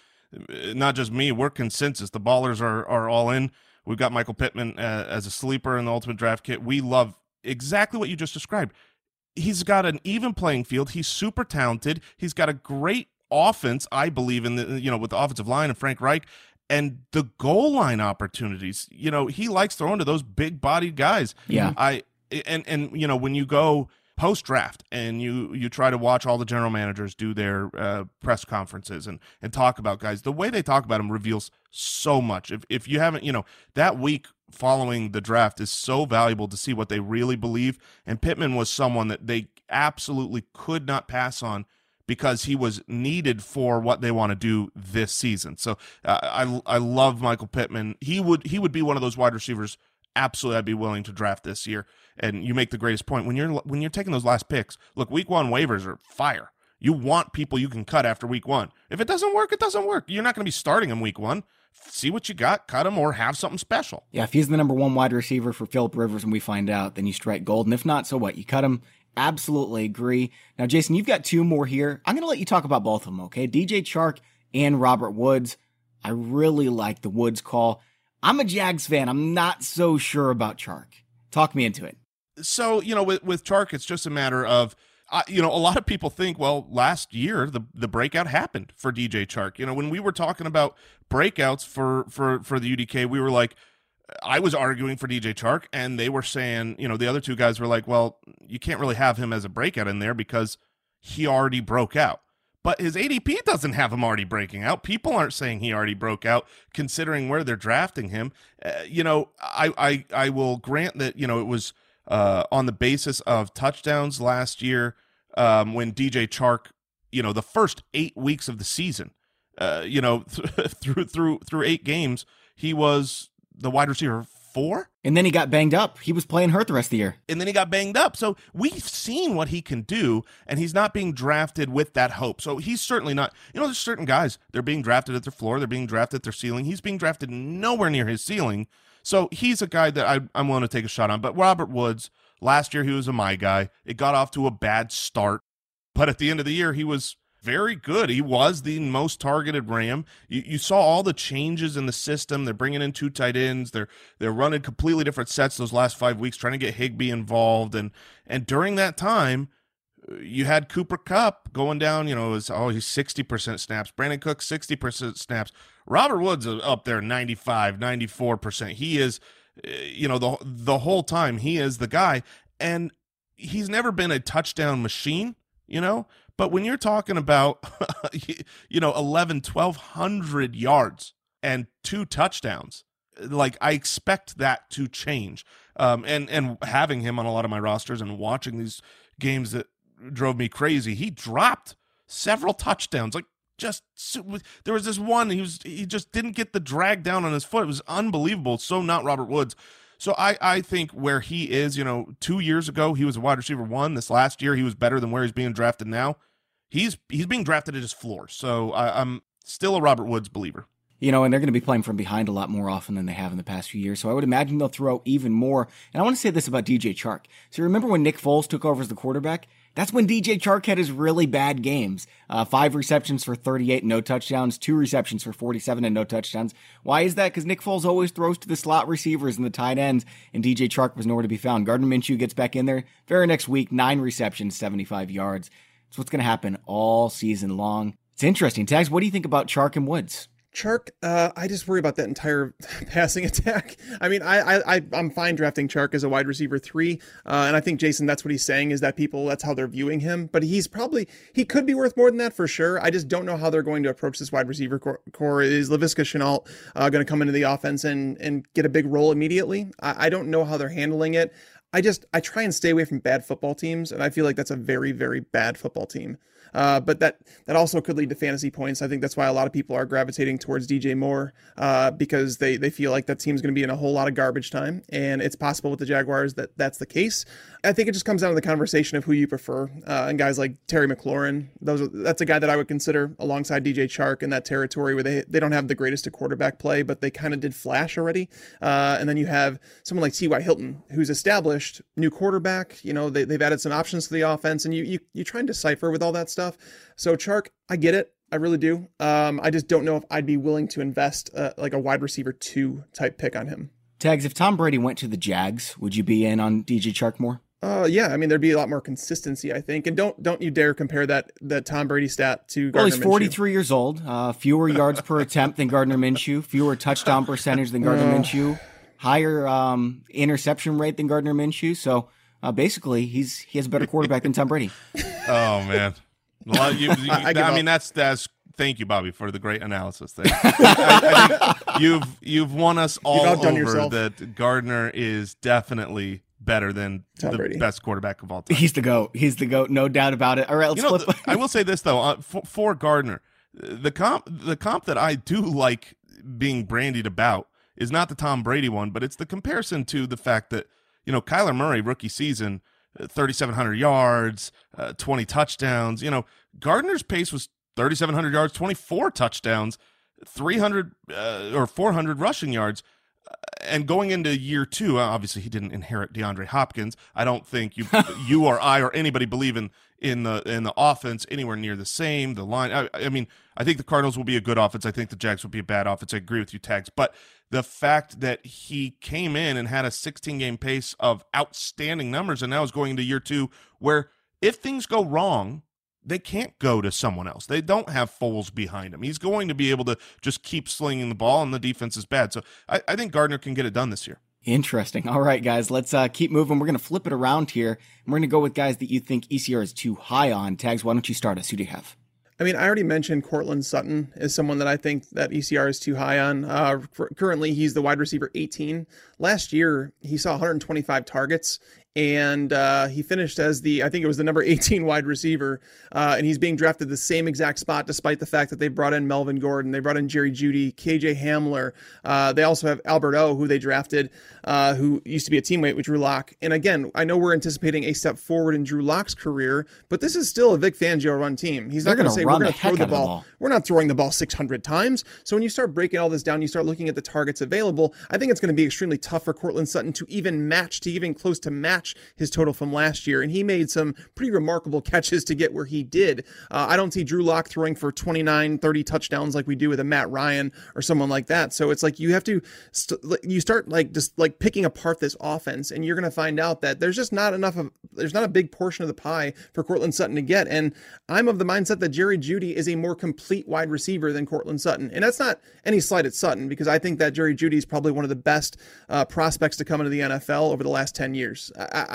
S8: me. We're consensus. The ballers are all in. We've got Michael Pittman as a sleeper in the Ultimate Draft Kit. We love exactly what you just described. He's got an even playing field. He's super talented. He's got a great offense, I believe, in the with the offensive line and Frank Reich, and the goal line opportunities. He likes throwing to those big bodied guys.
S6: Yeah.
S8: And when you go post draft and you try to watch all the general managers do their press conferences and talk about guys, the way they talk about them reveals so much. If you haven't, that week following the draft is so valuable to see what they really believe. And Pittman was someone that they absolutely could not pass on because he was needed for what they want to do this season. So I love Michael Pittman. He would be one of those wide receivers absolutely I'd be willing to draft this year. And you make the greatest point when you're taking those last picks. Look, week 1 waivers are fire. You want people you can cut after week 1. If it doesn't work, it doesn't work. You're not going to be starting him week 1. See what you got, cut him, or have something special.
S6: Yeah, if he's the number 1 wide receiver for Phillip Rivers and we find out, then you strike gold. And if not, so what? You cut him. Absolutely agree. Now, Jason, you've got 2 more here. I'm going to let you talk about both of them, okay? DJ Chark and Robert Woods. I really like the Woods call. I'm a Jags fan. I'm not so sure about Chark. Talk me into it.
S8: So, with Chark, it's just a matter of, a lot of people think, well, last year, the breakout happened for DJ Chark. When we were talking about breakouts for the UDK, we were like, I was arguing for DJ Chark, and they were saying, the other 2 guys were like, well, you can't really have him as a breakout in there because he already broke out. But his ADP doesn't have him already breaking out. People aren't saying he already broke out, considering where they're drafting him. I will grant that, it was on the basis of touchdowns last year when DJ Chark, the first 8 weeks of the season, through 8 games, he was the wide receiver 4.
S6: And then he got banged up. He was playing hurt the rest of the year.
S8: And then he got banged up. So we've seen what he can do, and he's not being drafted with that hope. So he's certainly not, there's certain guys, they're being drafted at their floor, they're being drafted at their ceiling. He's being drafted nowhere near his ceiling. So he's a guy that I'm willing to take a shot on. But Robert Woods, last year he was my guy. It got off to a bad start. But at the end of the year, he was very good. He was the most targeted Ram. You saw all the changes in the system. They're bringing in 2 tight ends. They're running completely different sets those last 5 weeks, trying to get Higbee involved. And during that time, you had Cooper Kupp going down. He's 60% snaps. Brandon Cook 60% snaps. Robert Woods is up there 95, 94%. He is, the whole time he is the guy, and he's never been a touchdown machine. But when you're talking about, 1,200 yards and 2 touchdowns, like I expect that to change. And having him on a lot of my rosters and watching these games that drove me crazy, he dropped several touchdowns. Like there was this one, he just didn't get the drag down on his foot. It was unbelievable. So not Robert Woods. So I think where he is, 2 years ago, he was a wide receiver 1. This last year, he was better than where he's being drafted now. He's being drafted at his floor. So I'm still a Robert Woods believer.
S6: And they're going to be playing from behind a lot more often than they have in the past few years. So I would imagine they'll throw even more. And I want to say this about DJ Chark. So remember when Nick Foles took over as the quarterback? that's when DJ Chark had his really bad games. 5 receptions for 38 and no touchdowns, 2 receptions for 47 and no touchdowns. Why is that? Because Nick Foles always throws to the slot receivers and the tight ends, and DJ Chark was nowhere to be found. Gardner Minshew gets back in there. Very next week, 9 receptions, 75 yards. That's what's going to happen all season long. It's interesting. Tags, what do you think about Chark and Woods?
S7: Chark, I just worry about that entire passing attack. I mean, I'm fine drafting Chark as a wide receiver 3, and I think, Jason, that's what he's saying, is that that's how they're viewing him. But he could be worth more than that for sure. I just don't know how they're going to approach this wide receiver core. Is Laviska Shenault going to come into the offense and get a big role immediately? I don't know how they're handling it. I try and stay away from bad football teams, and I feel like that's a very, very bad football team. But that also could lead to fantasy points. I think that's why a lot of people are gravitating towards DJ Moore, because they feel like that team's going to be in a whole lot of garbage time, and it's possible with the Jaguars that that's the case. I think it just comes down to the conversation of who you prefer, and guys like Terry McLaurin. That's a guy that I would consider alongside DJ Chark in that territory where they don't have the greatest of quarterback play, but they kind of did flash already. And then you have someone like T.Y. Hilton, who's established, new quarterback. They've added some options to the offense, and you try and decipher with all that stuff. So Chark, I get it. I really do. I just don't know if I'd be willing to invest like a wide receiver 2 type pick on him.
S6: Tags, if Tom Brady went to the Jags, would you be in on DJ Chark more?
S7: Yeah. I mean, there'd be a lot more consistency, I think. And don't you dare compare that Tom Brady stat to Gardner
S6: Well, he's
S7: Minshew.
S6: 43 years old, fewer yards per attempt than Gardner Minshew, fewer touchdown percentage than Gardner Minshew, higher interception rate than Gardner Minshew. So basically, he has a better quarterback than Tom Brady.
S8: Oh, man. I mean, that's thank you, Bobby, for the great analysis there. I think you've won us all over
S7: yourself.
S8: that Gardner is definitely better than
S7: Tom Brady,
S8: best quarterback of all time.
S6: He's the GOAT, no doubt about it. All right, let's flip.
S8: I will say this though, for Gardner, the comp that I do like being brandied about is not the Tom Brady one, but it's the comparison to the fact that Kyler Murray rookie season, 3,700 yards, 20 touchdowns. Gardner's pace was 3,700 yards, 24 touchdowns, 300 or 400 rushing yards. And going into year 2, obviously he didn't inherit DeAndre Hopkins. I don't think you or I or anybody believe in the offense anywhere near the same. The line. I mean, I think the Cardinals will be a good offense. I think the Jags will be a bad offense. I agree with you, Tags. But the fact that he came in and had a 16-game pace of outstanding numbers, and now is going into year 2, where if things go wrong, they can't go to someone else. They don't have Foles behind him. He's going to be able to just keep slinging the ball, and the defense is bad. So I think Gardner can get it done this year.
S6: Interesting. All right, guys, let's keep moving. We're going to flip it around here, and we're going to go with guys that you think ECR is too high on. Tags, why don't you start us? Who do you have?
S7: I mean, I already mentioned Courtland Sutton as someone that I think that ECR is too high on. Currently, he's the wide receiver 18. Last year, he saw 125 targets, and he finished as I think it was the number 18 wide receiver, and he's being drafted the same exact spot despite the fact that they brought in Melvin Gordon, they brought in Jerry Jeudy, KJ Hamler. They also have Albert O, who they drafted, who used to be a teammate with Drew Lock. And again, I know we're anticipating a step forward in Drew Lock's career, but this is still a Vic Fangio run team. He's not going to say, we're going to throw the ball. We're not throwing the ball 600 times. So when you start breaking all this down, you start looking at the targets available, I think it's going to be extremely tough for Courtland Sutton to even close to match his total from last year. And he made some pretty remarkable catches to get where he did. I don't see Drew Lock throwing for 29, 30 touchdowns like we do with a Matt Ryan or someone like that. So it's like you have to, you start just picking apart this offense, and you're going to find out that there's just not there's not a big portion of the pie for Courtland Sutton to get. And I'm of the mindset that Jerry Jeudy is a more complete wide receiver than Courtland Sutton. And that's not any slight at Sutton, because I think that Jerry Jeudy is probably one of the best prospects to come into the NFL over the last 10 years.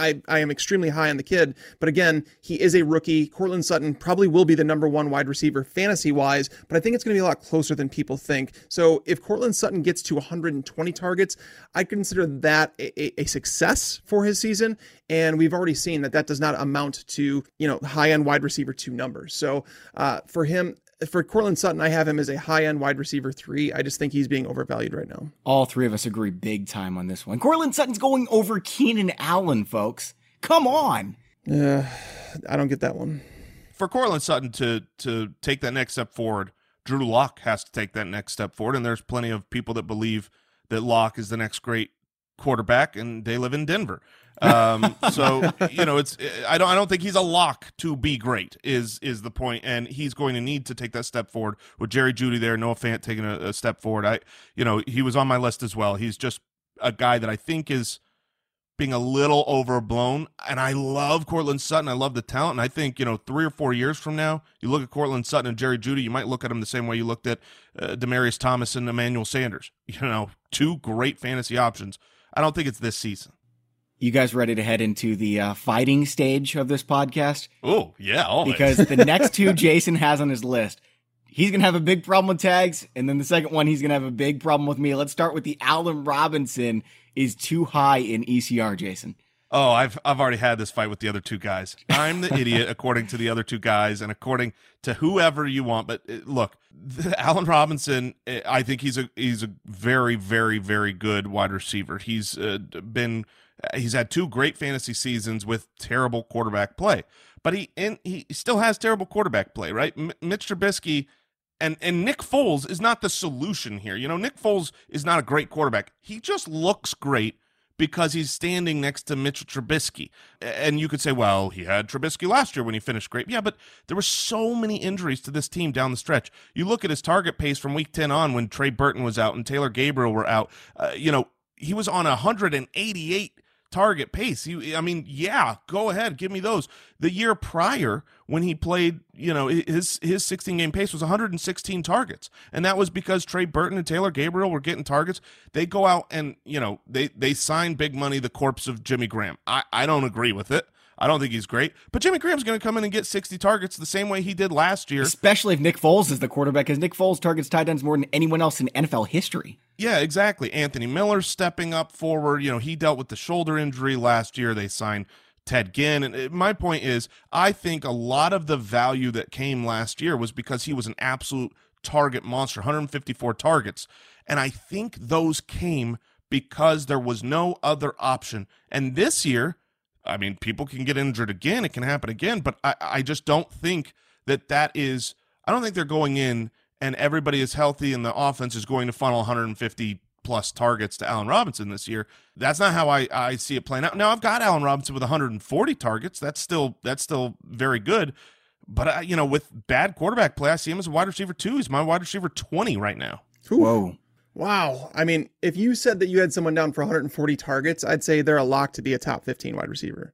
S7: I am extremely high on the kid, but again, he is a rookie. Courtland Sutton probably will be the number 1 wide receiver fantasy-wise, but I think it's going to be a lot closer than people think. So if Courtland Sutton gets to 120 targets, I consider that a success for his season, and we've already seen that does not amount to high-end wide receiver 2 numbers. So for Courtland Sutton, I have him as a high-end wide receiver 3. I just think he's being overvalued right now.
S6: All three of us agree big time on this one. Courtland Sutton's going over Keenan Allen, folks. Come on.
S7: I don't get that one.
S8: For Courtland Sutton to take that next step forward, Drew Lock has to take that next step forward, and there's plenty of people that believe that Lock is the next great quarterback, and they live in Denver. So it's I don't think he's a lock to be great is the point, and he's going to need to take that step forward with Jerry Jeudy there. Noah Fant taking a step forward. He was on my list as well. He's just a guy that I think is being a little overblown, and I love Courtland Sutton. I love the talent, and I think 3 or 4 years from now, you look at Courtland Sutton and Jerry Jeudy, you might look at him the same way you looked at Demaryius Thomas and Emmanuel Sanders. 2 great fantasy options. I don't think it's this season.
S6: You guys ready to head into the fighting stage of this podcast?
S8: Oh, yeah, always.
S6: Because the next 2 Jason has on his list, he's going to have a big problem with tags, and then the second one, he's going to have a big problem with me. Let's start with the Allen Robinson is too high in ECR, Jason.
S8: Oh, I've already had this fight with the other 2 guys. I'm the idiot according to the other 2 guys and according to whoever you want. But look, Allen Robinson, I think he's a very, very, very good wide receiver. He's had 2 great fantasy seasons with terrible quarterback play, but he still has terrible quarterback play, right? Mitch Trubisky and Nick Foles is not the solution here. Nick Foles is not a great quarterback. He just looks great because he's standing next to Mitchell Trubisky. And you could say, well, he had Trubisky last year when he finished great. Yeah, but there were so many injuries to this team down the stretch. You look at his target pace from week 10 on when Trey Burton was out and Taylor Gabriel were out. He was on 188 target pace. Go ahead, give me those. The year prior, when he played, his 16-game pace was 116 targets, and that was because Trey Burton and Taylor Gabriel were getting targets. They go out and they sign big money, the corpse of Jimmy Graham. I don't agree with it. I don't think he's great, but Jimmy Graham's going to come in and get 60 targets the same way he did last year.
S6: Especially if Nick Foles is the quarterback, because Nick Foles targets tight ends more than anyone else in NFL history.
S8: Yeah, exactly. Anthony Miller stepping up forward. He dealt with the shoulder injury last year. They signed Ted Ginn. And my point is, I think a lot of the value that came last year was because he was an absolute target monster, 154 targets. And I think those came because there was no other option. And this year, people can get injured again. It can happen again. But I just don't think that is – I don't think they're going in and everybody is healthy and the offense is going to funnel 150-plus targets to Allen Robinson this year. That's not how I see it playing out. Now, I've got Allen Robinson with 140 targets. That's still very good. But, with bad quarterback play, I see him as a wide receiver 2. He's my wide receiver 20 right now.
S6: Whoa.
S7: Wow. If you said that you had someone down for 140 targets, I'd say they're a lock to be a top 15 wide receiver.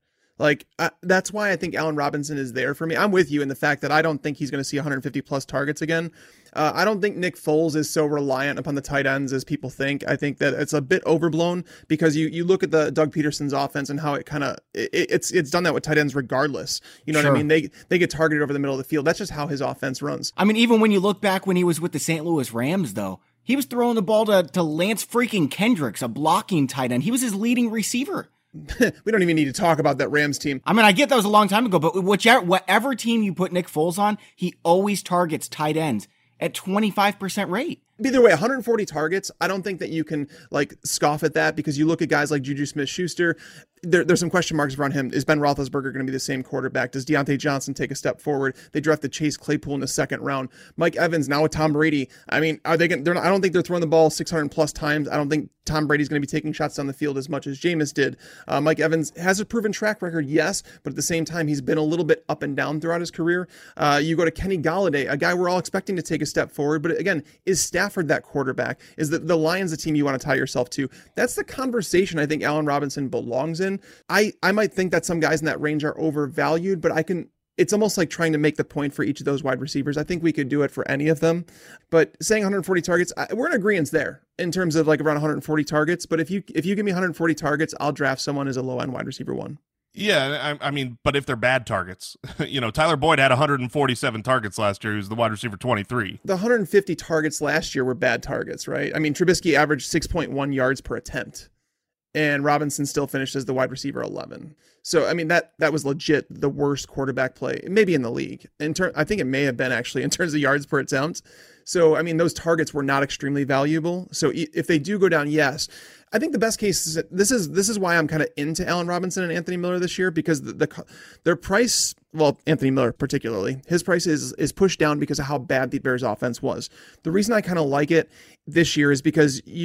S7: That's why I think Allen Robinson is there for me. I'm with you in the fact that I don't think he's going to see 150 plus targets again. I don't think Nick Foles is so reliant upon the tight ends as people think. I think that it's a bit overblown because you look at the Doug Peterson's offense and how it kind of it's done that with tight ends regardless. You know
S6: Sure.
S7: what I mean? They get targeted over the middle of the field. That's just how his offense runs.
S6: Even when you look back when he was with the St. Louis Rams, though, he was throwing the ball to Lance freaking Kendricks, a blocking tight end. He was his leading receiver.
S7: We don't even need to talk about that Rams team.
S6: I get that was a long time ago, but whatever team you put Nick Foles on, he always targets tight ends at 25% rate.
S7: Either way, 140 targets, I don't think that you can scoff at that because you look at guys like Juju Smith-Schuster, there's some question marks around him. Is Ben Roethlisberger going to be the same quarterback? Does Deontay Johnson take a step forward? They drafted Chase Claypool in the second round. Mike Evans now with Tom Brady. Are they going? I don't think they're throwing the ball 600 plus times. I don't think Tom Brady's going to be taking shots down the field as much as Jameis did. Mike Evans has a proven track record, yes, but at the same time, he's been a little bit up and down throughout his career. You go to Kenny Golladay, a guy we're all expecting to take a step forward, but again, is Stafford that quarterback? Is the Lions the team you want to tie yourself to? That's the conversation I think Allen Robinson belongs in. I might think that some guys in that range are overvalued, but it's almost like trying to make the point for each of those wide receivers. I think we could do it for any of them, but saying 140 targets, we're in agreement there in terms of around 140 targets. But if you give me 140 targets, I'll draft someone as a low end wide receiver 1.
S8: Yeah, but if they're bad targets, Tyler Boyd had 147 targets last year. He was the wide receiver 23.
S7: The 150 targets last year were bad targets, right? Trubisky averaged 6.1 yards per attempt. And Robinson still finished as the wide receiver 11. So, that was legit the worst quarterback play, maybe in the league. I think it may have been actually in terms of yards per attempt. So, those targets were not extremely valuable. So if they do go down, yes. I think the best case is this is why I'm kind of into Allen Robinson and Anthony Miller this year, because their price, well, Anthony Miller particularly, his price is pushed down because of how bad the Bears offense was. The reason I kind of like it this year is because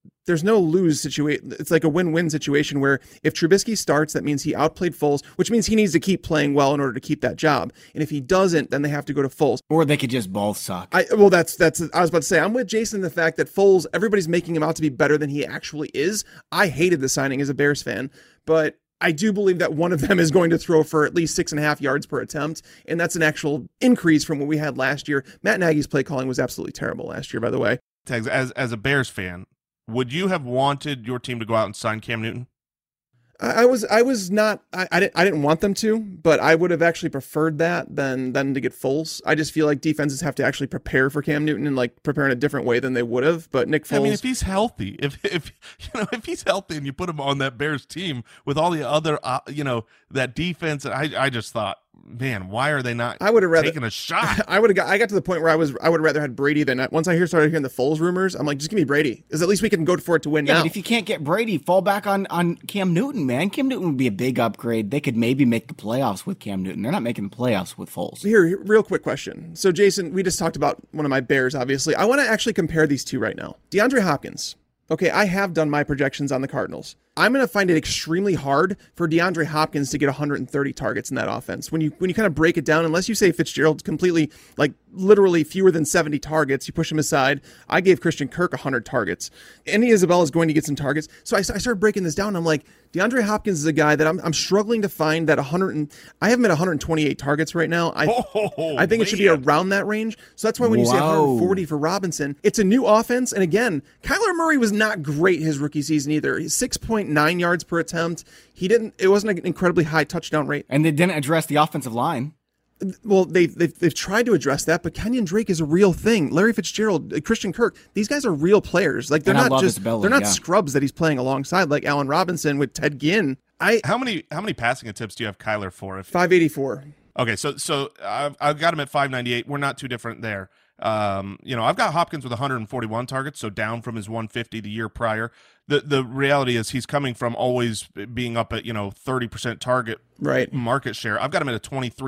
S7: there's no lose situation. It's like a win-win situation where if Trubisky starts, that means he outplayed Foles, which means he needs to keep playing well in order to keep that job. And if he doesn't, then they have to go to Foles.
S6: Or they could just both suck.
S7: I was about to say, I'm with Jason in the fact that Foles, everybody's making him out to be better than he actually is. I hated the signing as a Bears fan, but I do believe that one of them is going to throw for at least 6.5 yards per attempt, and that's an actual increase from what we had last year. Matt Nagy's play calling was absolutely terrible last year, by the way.
S8: Tags, as a Bears fan, would you have wanted your team to go out and sign Cam Newton?
S7: I didn't want them to, but I would have actually preferred that than to get Foles. I just feel like defenses have to actually prepare for Cam Newton and like prepare in a different way than they would have. But Nick Foles,
S8: I mean, if he's healthy, if he's healthy and you put him on that Bears team with all the other, that defense, I just thought, man, why are they not taking a shot?
S7: I got to the point where I would have rather had Brady than once I started hearing the Foles rumors. I'm like, just give me Brady, because at least we can go for it to win now.
S6: But if you can't get Brady, fall back on Cam Newton, man. Cam Newton would be a big upgrade. They could maybe make the playoffs with Cam Newton. They're not making the playoffs with Foles.
S7: Here, real quick question. So, Jason, we just talked about one of my Bears, obviously. I want to actually compare these two right now. DeAndre Hopkins. Okay, I have done my projections on the Cardinals. I'm going to find it extremely hard for DeAndre Hopkins to get 130 targets in that offense. When you kind of break it down, unless you say Fitzgerald's completely, like literally fewer than 70 targets, you push him aside. I gave Christian Kirk 100 targets. Andy Isabella is going to get some targets. So I started breaking this down. I'm like, DeAndre Hopkins is a guy that I'm struggling to find that I have him at 128 targets right now. I think it should be around that range. So that's why when you say 140 for Robinson, it's a new offense. And again, Kyler Murray was not great his rookie season either. He's 6.9 yards per attempt. It wasn't an incredibly high touchdown rate.
S6: And they didn't address the offensive line.
S7: Well, they've tried to address that, but Kenyon Drake is a real thing. Larry Fitzgerald, Christian Kirk, these guys are real players. Like they're not scrubs that he's playing alongside like Allen Robinson with Ted Ginn.
S8: How many passing attempts do you have Kyler for?
S7: 584.
S8: Okay, so I've got him at 598. We're not too different there. I've got Hopkins with 141 targets, so down from his 150 the year prior. The reality is he's coming from always being up at 30% target market share. I've got him at a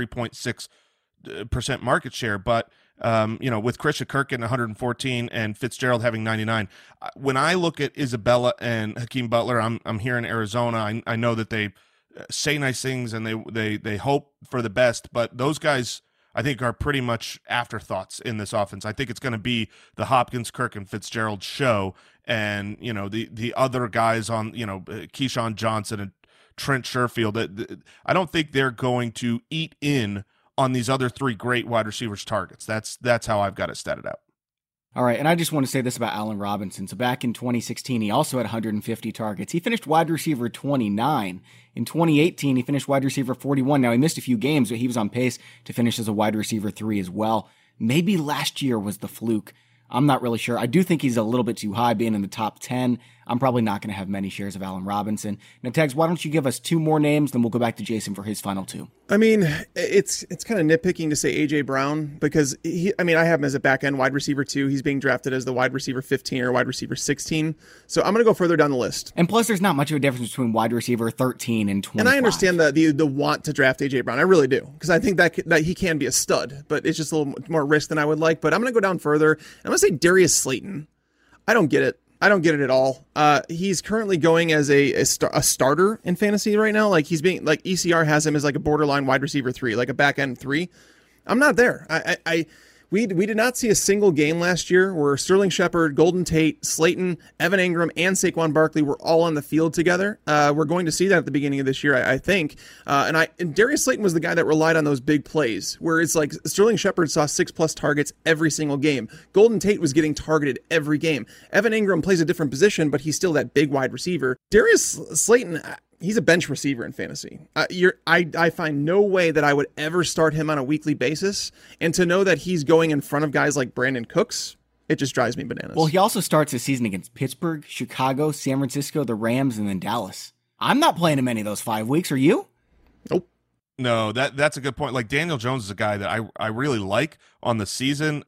S8: 23.6% market share, but with Christian Kirk getting 114 and Fitzgerald having 99. When I look at Isabella and Hakeem Butler, I'm here in Arizona. I know that they say nice things and they hope for the best, but those guys I think are pretty much afterthoughts in this offense. I think it's going to be the Hopkins, Kirk, and Fitzgerald show, and the other guys on Keyshawn Johnson and Trent Sherfield. I don't think they're going to eat in on these other three great wide receivers' targets. That's how I've got it statted out.
S6: All right, and I just want to say this about Allen Robinson. So back in 2016, he also had 150 targets. He finished wide receiver 29. In 2018, he finished wide receiver 41. Now, he missed a few games, but he was on pace to finish as a wide receiver 3 as well. Maybe last year was the fluke. I'm not really sure. I do think he's a little bit too high, being in the top 10. I'm probably not going to have many shares of Allen Robinson. Now, Tags, why don't you give us 2 more names, then we'll go back to Jason for his final 2.
S7: I mean, it's kind of nitpicking to say A.J. Brown because I have him as a back-end wide receiver 2. He's being drafted as the wide receiver 15 or wide receiver 16. So I'm going to go further down the list.
S6: And plus, there's not much of a difference between wide receiver 13 and 25.
S7: And I understand the want to draft A.J. Brown. I really do, because I think that he can be a stud, but it's just a little more risk than I would like. But I'm going to go down further. I'm going to say Darius Slayton. I don't get it. I don't get it at all. He's currently going as a starter in fantasy right now. Like he's being like ECR has him as like a borderline wide receiver 3, like a back end 3. I'm not there. We did not see a single game last year where Sterling Shepard, Golden Tate, Slayton, Evan Ingram, and Saquon Barkley were all on the field together. We're going to see that at the beginning of this year, I think. And Darius Slayton was the guy that relied on those big plays, where it's like Sterling Shepard saw 6+ targets every single game. Golden Tate was getting targeted every game. Evan Ingram plays a different position, but he's still that big wide receiver. Darius Slayton, he's a bench receiver in fantasy. I find no way that I would ever start him on a weekly basis. And to know that he's going in front of guys like Brandon Cooks, it just drives me bananas.
S6: Well, he also starts the season against Pittsburgh, Chicago, San Francisco, the Rams, and then Dallas. I'm not playing him any of those 5 weeks. Are you?
S7: Nope.
S8: No, that's a good point. Like Daniel Jones is a guy that I really like on the season.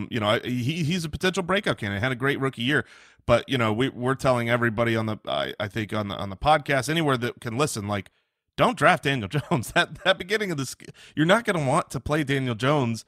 S8: He's a potential breakout candidate. Had a great rookie year. But we're telling everybody on the I think on the podcast, anywhere that can listen, like, don't draft Daniel Jones. That beginning of this, you're not going to want to play Daniel Jones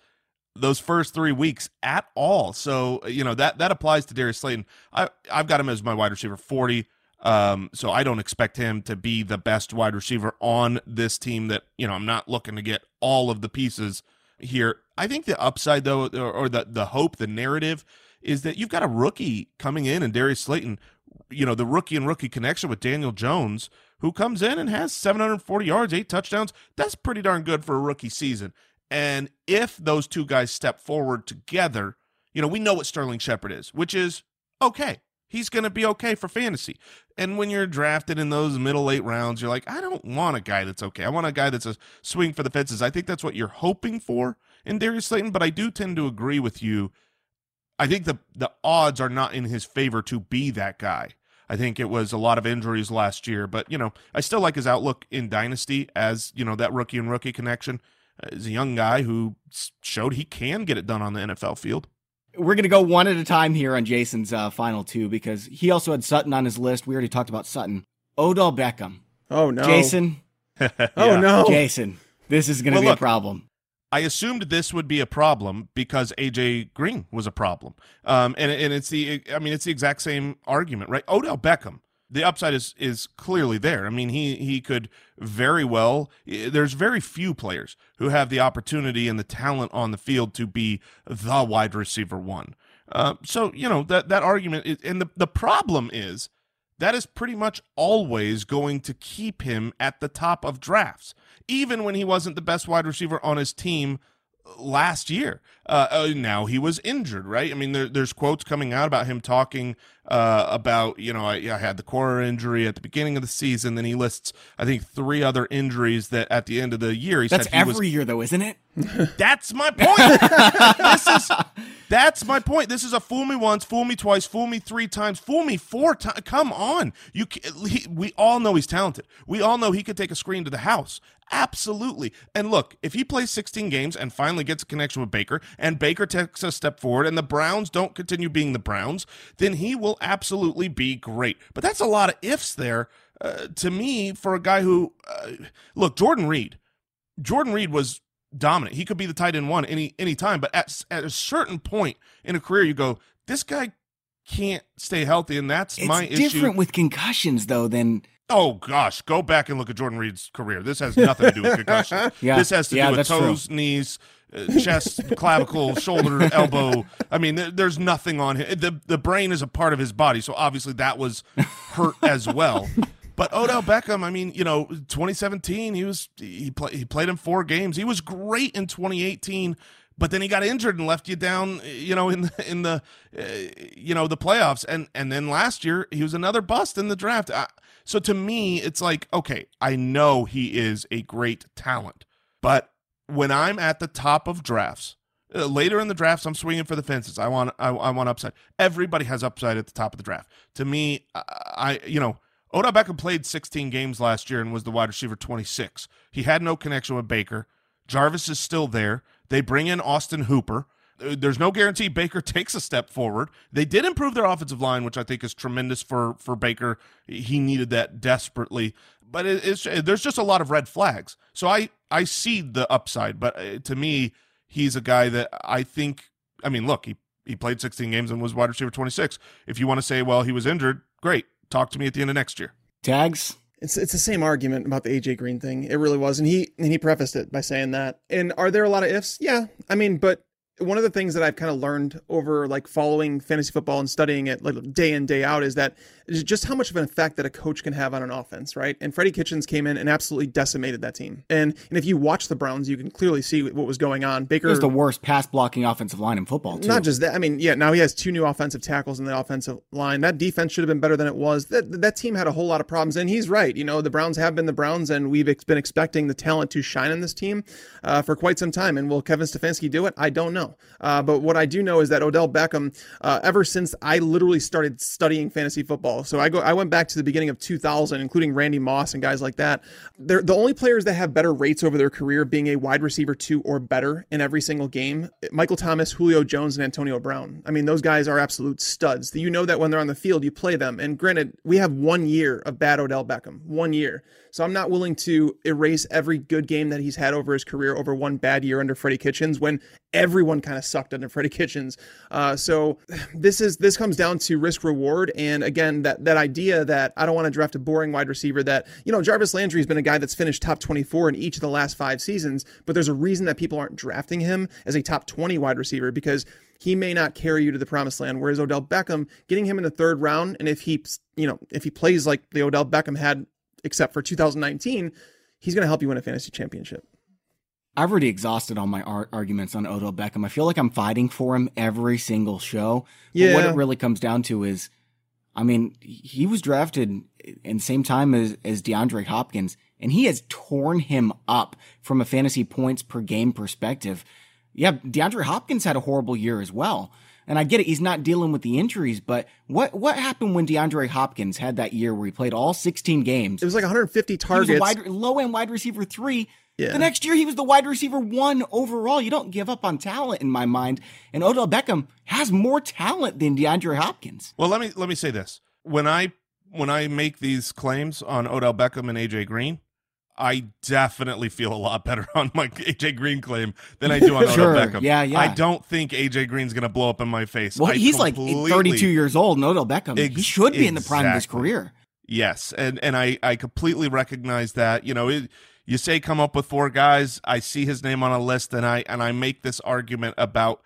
S8: those first 3 weeks at all. So, that applies to Darius Slayton. I've got him as my wide receiver 40. So I don't expect him to be the best wide receiver on this team that, I'm not looking to get all of the pieces here. I think the upside, though, or the hope, the narrative is that you've got a rookie coming in, and Darius Slayton, the rookie and rookie connection with Daniel Jones, who comes in and has 740 yards, 8 touchdowns. That's pretty darn good for a rookie season. And if those two guys step forward together, we know what Sterling Shepard is, which is okay. He's going to be okay for fantasy. And when you're drafted in those middle 8 rounds, you're like, I don't want a guy that's okay. I want a guy that's a swing for the fences. I think that's what you're hoping for in Darius Slayton, but I do tend to agree with you. I think the odds are not in his favor to be that guy. I think it was a lot of injuries last year, but, I still like his outlook in Dynasty as, that rookie and rookie connection. He's a young guy who showed he can get it done on the NFL field.
S6: We're going to go one at a time here on Jason's final 2 because he also had Sutton on his list. We already talked about Sutton. Odell Beckham.
S7: Oh, no.
S6: Jason.
S7: Oh, no.
S6: Jason, this is going to be a problem.
S8: I assumed this would be a problem because AJ Green was a problem. And it's the exact same argument, right? Odell Beckham, the upside is clearly there. I mean, he could very well, there's very few players who have the opportunity and the talent on the field to be the wide receiver 1. So, that argument is, and the problem is that is pretty much always going to keep him at the top of drafts, even when he wasn't the best wide receiver on his team last year. Now he was injured, right? I mean, there's quotes coming out about him talking about, I had the core injury at the beginning of the season. Then he lists, I think, 3 other injuries that at the end of the year,
S6: That's every year, though, isn't it?
S8: That's my point. That's my point. This is a fool me once, fool me twice, fool me 3 times, fool me 4 times. Come on. We all know he's talented. We all know he could take a screen to the house. Absolutely. And look, if he plays 16 games and finally gets a connection with Baker, and Baker takes a step forward, and the Browns don't continue being the Browns, then he will absolutely be great. But that's a lot of ifs there to me for a guy who, look, Jordan Reed was dominant. He could be the tight end 1 any time, but at a certain point in a career, you go, this guy can't stay healthy, and that's my issue.
S6: It's different with concussions, though, than...
S8: Oh, gosh, go back and look at Jordan Reed's career. This has nothing to do with concussion. This has to do with toes, true. Knees, chest, clavicle, shoulder, elbow. I mean, there's nothing on him. The brain is a part of his body, so obviously that was hurt as well. But Odell Beckham, I mean, 2017, he played in 4 games. He was great in 2018, but then he got injured and left you down, in the playoffs. And then last year he was another bust in the draft. So to me, it's like, okay, I know he is a great talent, but when I'm at the top of drafts, later in the drafts, I'm swinging for the fences. I want upside. Everybody has upside at the top of the draft. To me, Odell Beckham played 16 games last year and was the wide receiver 26. He had no connection with Baker. Jarvis is still there. They bring in Austin Hooper. There's no guarantee Baker takes a step forward. They did improve their offensive line, which I think is tremendous for Baker. He needed that desperately. But there's just a lot of red flags. So I see the upside, but to me, he's a guy that I think, look, he played 16 games and was wide receiver 26. If you want to say, well, he was injured, great. Talk to me at the end of next year.
S6: Tags?
S7: It's the same argument about the AJ Green thing. It really was. And he prefaced it by saying that. And are there a lot of ifs? Yeah. But one of the things that I've kind of learned over like following fantasy football and studying it like day in, day out is that just how much of an effect that a coach can have on an offense, right? And Freddie Kitchens came in and absolutely decimated that team. And if you watch the Browns, you can clearly see what was going on. Baker
S6: was the worst pass blocking offensive line in football, too.
S7: Not just that. Now he has 2 new offensive tackles in the offensive line. That defense should have been better than it was. That team had a whole lot of problems. And he's right. The Browns have been the Browns, and we've been expecting the talent to shine on this team for quite some time. And will Kevin Stefanski do it? I don't know. But what I do know is that Odell Beckham, ever since I literally started studying fantasy football, so I went back to the beginning of 2000, including Randy Moss and guys like that. They're the only players that have better rates over their career being a wide receiver 2 or better in every single game. Michael Thomas, Julio Jones, and Antonio Brown. Those guys are absolute studs. You know that when they're on the field, you play them. And granted, we have 1 year of bad Odell Beckham. 1 year. So I'm not willing to erase every good game that he's had over his career over one bad year under Freddie Kitchens when everyone kind of sucked under Freddie Kitchens. So this comes down to risk reward. And again, that idea that I don't want to draft a boring wide receiver that, Jarvis Landry has been a guy that's finished top 24 in each of the last 5 seasons, but there's a reason that people aren't drafting him as a top 20 wide receiver because he may not carry you to the promised land. Whereas Odell Beckham, getting him in the 3rd round, and if he plays like the Odell Beckham had, except for 2019, he's going to help you win a fantasy championship.
S6: I've already exhausted all my arguments on Odell Beckham. I feel like I'm fighting for him every single show. But what it really comes down to is, he was drafted in the same time as DeAndre Hopkins, and he has torn him up from a fantasy points per game perspective. Yeah, DeAndre Hopkins had a horrible year as well. And I get it, he's not dealing with the injuries, but what happened when DeAndre Hopkins had that year where he played all 16 games?
S7: It was like 150 targets.
S6: He was a low-end wide receiver 3.
S7: Yeah.
S6: The next year, he was the wide receiver 1 overall. You don't give up on talent, in my mind. And Odell Beckham has more talent than DeAndre Hopkins.
S8: Well, let me say this. When I make these claims on Odell Beckham and AJ Green, I definitely feel a lot better on my AJ Green claim than I do on Odell Beckham.
S6: Yeah.
S8: I don't think AJ Green's going to blow up in my face.
S6: Well, he's like 32 years old, and Odell Beckham, he should be in the prime of his career.
S8: Yes, and I completely recognize that. You say come up with 4 guys, I see his name on a list, and I make this argument about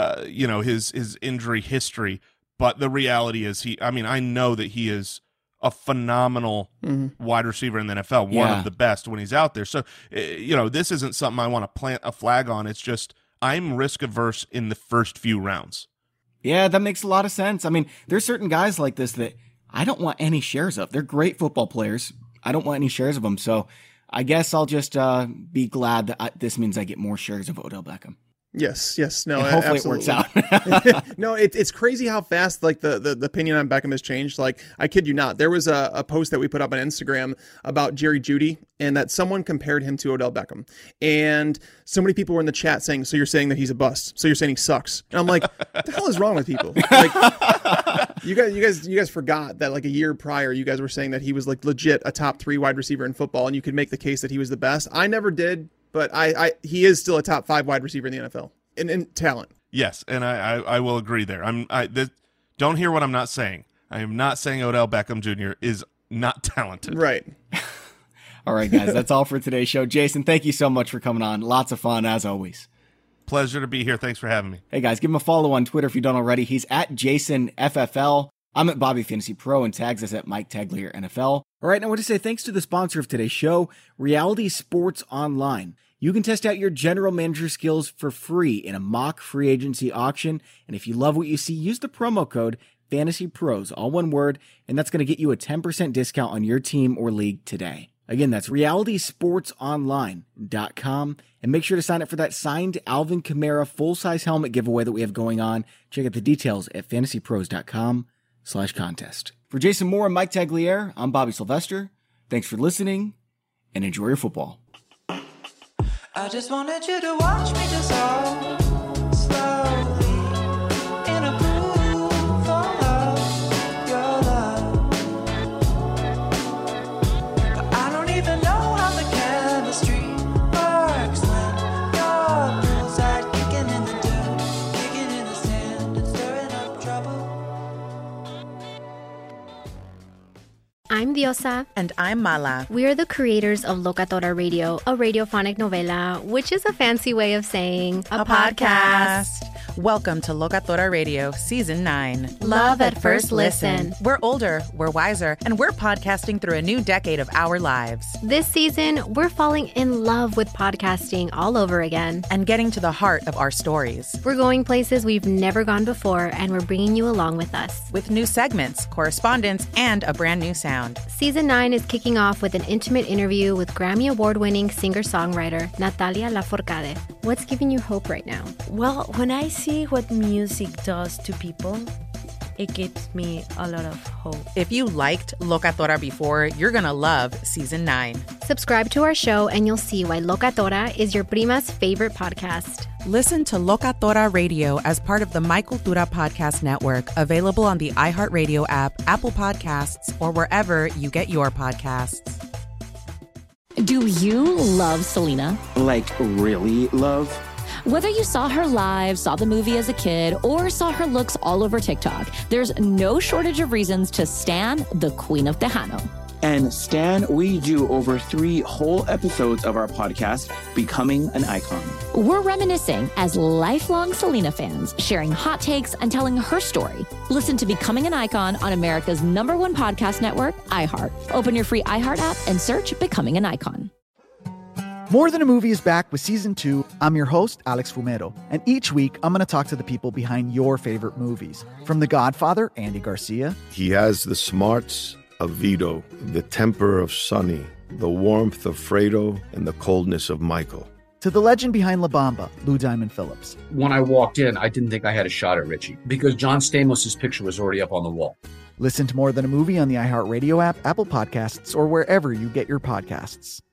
S8: his injury history, but the reality is I know that he is a phenomenal wide receiver in the NFL, one of the best when he's out there. So, this isn't something I want to plant a flag on. It's just I'm risk averse in the first few rounds.
S6: Yeah, that makes a lot of sense. There's certain guys like this that I don't want any shares of. They're great football players. I don't want any shares of them. So I guess I'll just be glad that this means I get more shares of Odell Beckham.
S7: Yes, no,
S6: and hopefully
S7: absolutely.
S6: It works out.
S7: No, it's crazy how fast the opinion on Beckham has changed. Like, I kid you not, there was a post that we put up on Instagram about Jerry Jeudy and that someone compared him to Odell Beckham, and so many people were in the chat saying, "So you're saying that he's a bust? So you're saying he sucks?" And I'm like, "What the hell is wrong with people?" Like, you guys forgot that like a year prior, you guys were saying that he was like legit a top 3 wide receiver in football, and you could make the case that he was the best. I never did. But he is still a top 5 wide receiver in the NFL in talent.
S8: Yes, and I will agree there. Don't hear what I'm not saying. I am not saying Odell Beckham Jr. is not talented.
S7: Right.
S6: All right, guys, that's all for today's show. Jason, thank you so much for coming on. Lots of fun, as always.
S8: Pleasure to be here. Thanks for having me.
S6: Hey, guys, give him a follow on Twitter if you don't already. He's at JasonFFL. I'm at Bobby Fantasy Pro, and tags us at Mike Taglier NFL. All right, now I want to say thanks to the sponsor of today's show, Reality Sports Online. You can test out your general manager skills for free in a mock free agency auction. And if you love what you see, use the promo code FANTASYPROS, all one word, and that's going to get you a 10% discount on your team or league today. Again, that's realitysportsonline.com. And make sure to sign up for that signed Alvin Kamara full-size helmet giveaway that we have going on. Check out the details at fantasypros.com/contest. For Jason Moore and Mike Taglier, I'm Bobby Sylvester. Thanks for listening, and enjoy your football.
S9: I just wanted you to watch me dissolve slowly in a pool of your love. But I don't even know how the chemistry works when your poolside kicking in the dirt, kicking in the sand and stirring up trouble.
S4: I'm Diosa.
S5: And I'm Mala.
S4: We are the creators of Locatora Radio, a radiophonic novela, which is a fancy way of saying
S5: a podcast. Welcome to Locatora Radio Season 9.
S4: Love at first listen.
S5: We're older, we're wiser, and we're podcasting through a new decade of our lives.
S4: This season, we're falling in love with podcasting all over again.
S5: And getting to the heart of our stories.
S4: We're going places we've never gone before, and we're bringing you along with us.
S5: With new segments, correspondence, and a brand new sound.
S4: Season 9 is kicking off with an intimate interview with Grammy Award-winning singer-songwriter Natalia Lafourcade. What's giving you hope right now?
S10: Well, when I see what music does to people, it gives me a lot of hope.
S5: If you liked Locatora before, you're going to love Season 9.
S4: Subscribe to our show and you'll see why Locatora is your prima's favorite podcast.
S5: Listen to Locatora Radio as part of the My Cultura Podcast Network, available on the iHeartRadio app, Apple Podcasts, or wherever you get your podcasts.
S11: Do you love Selena?
S12: Like, really love?
S11: Whether you saw her live, saw the movie as a kid, or saw her looks all over TikTok, there's no shortage of reasons to stan the Queen of Tejano.
S12: And Stan, we do over 3 whole episodes of our podcast, Becoming an Icon.
S11: We're reminiscing as lifelong Selena fans, sharing hot takes and telling her story. Listen to Becoming an Icon on America's #1 podcast network, iHeart. Open your free iHeart app and search Becoming an Icon.
S13: More Than a Movie is back with Season 2. I'm your host, Alex Fumero. And each week, I'm going to talk to the people behind your favorite movies. From The Godfather, Andy Garcia.
S14: He has the smarts of Vito, the temper of Sonny, the warmth of Fredo, and the coldness of Michael.
S13: To the legend behind La Bamba, Lou Diamond Phillips.
S15: When I walked in, I didn't think I had a shot at Richie because John Stamos' picture was already up on the wall.
S13: Listen to More Than a Movie on the iHeartRadio app, Apple Podcasts, or wherever you get your podcasts.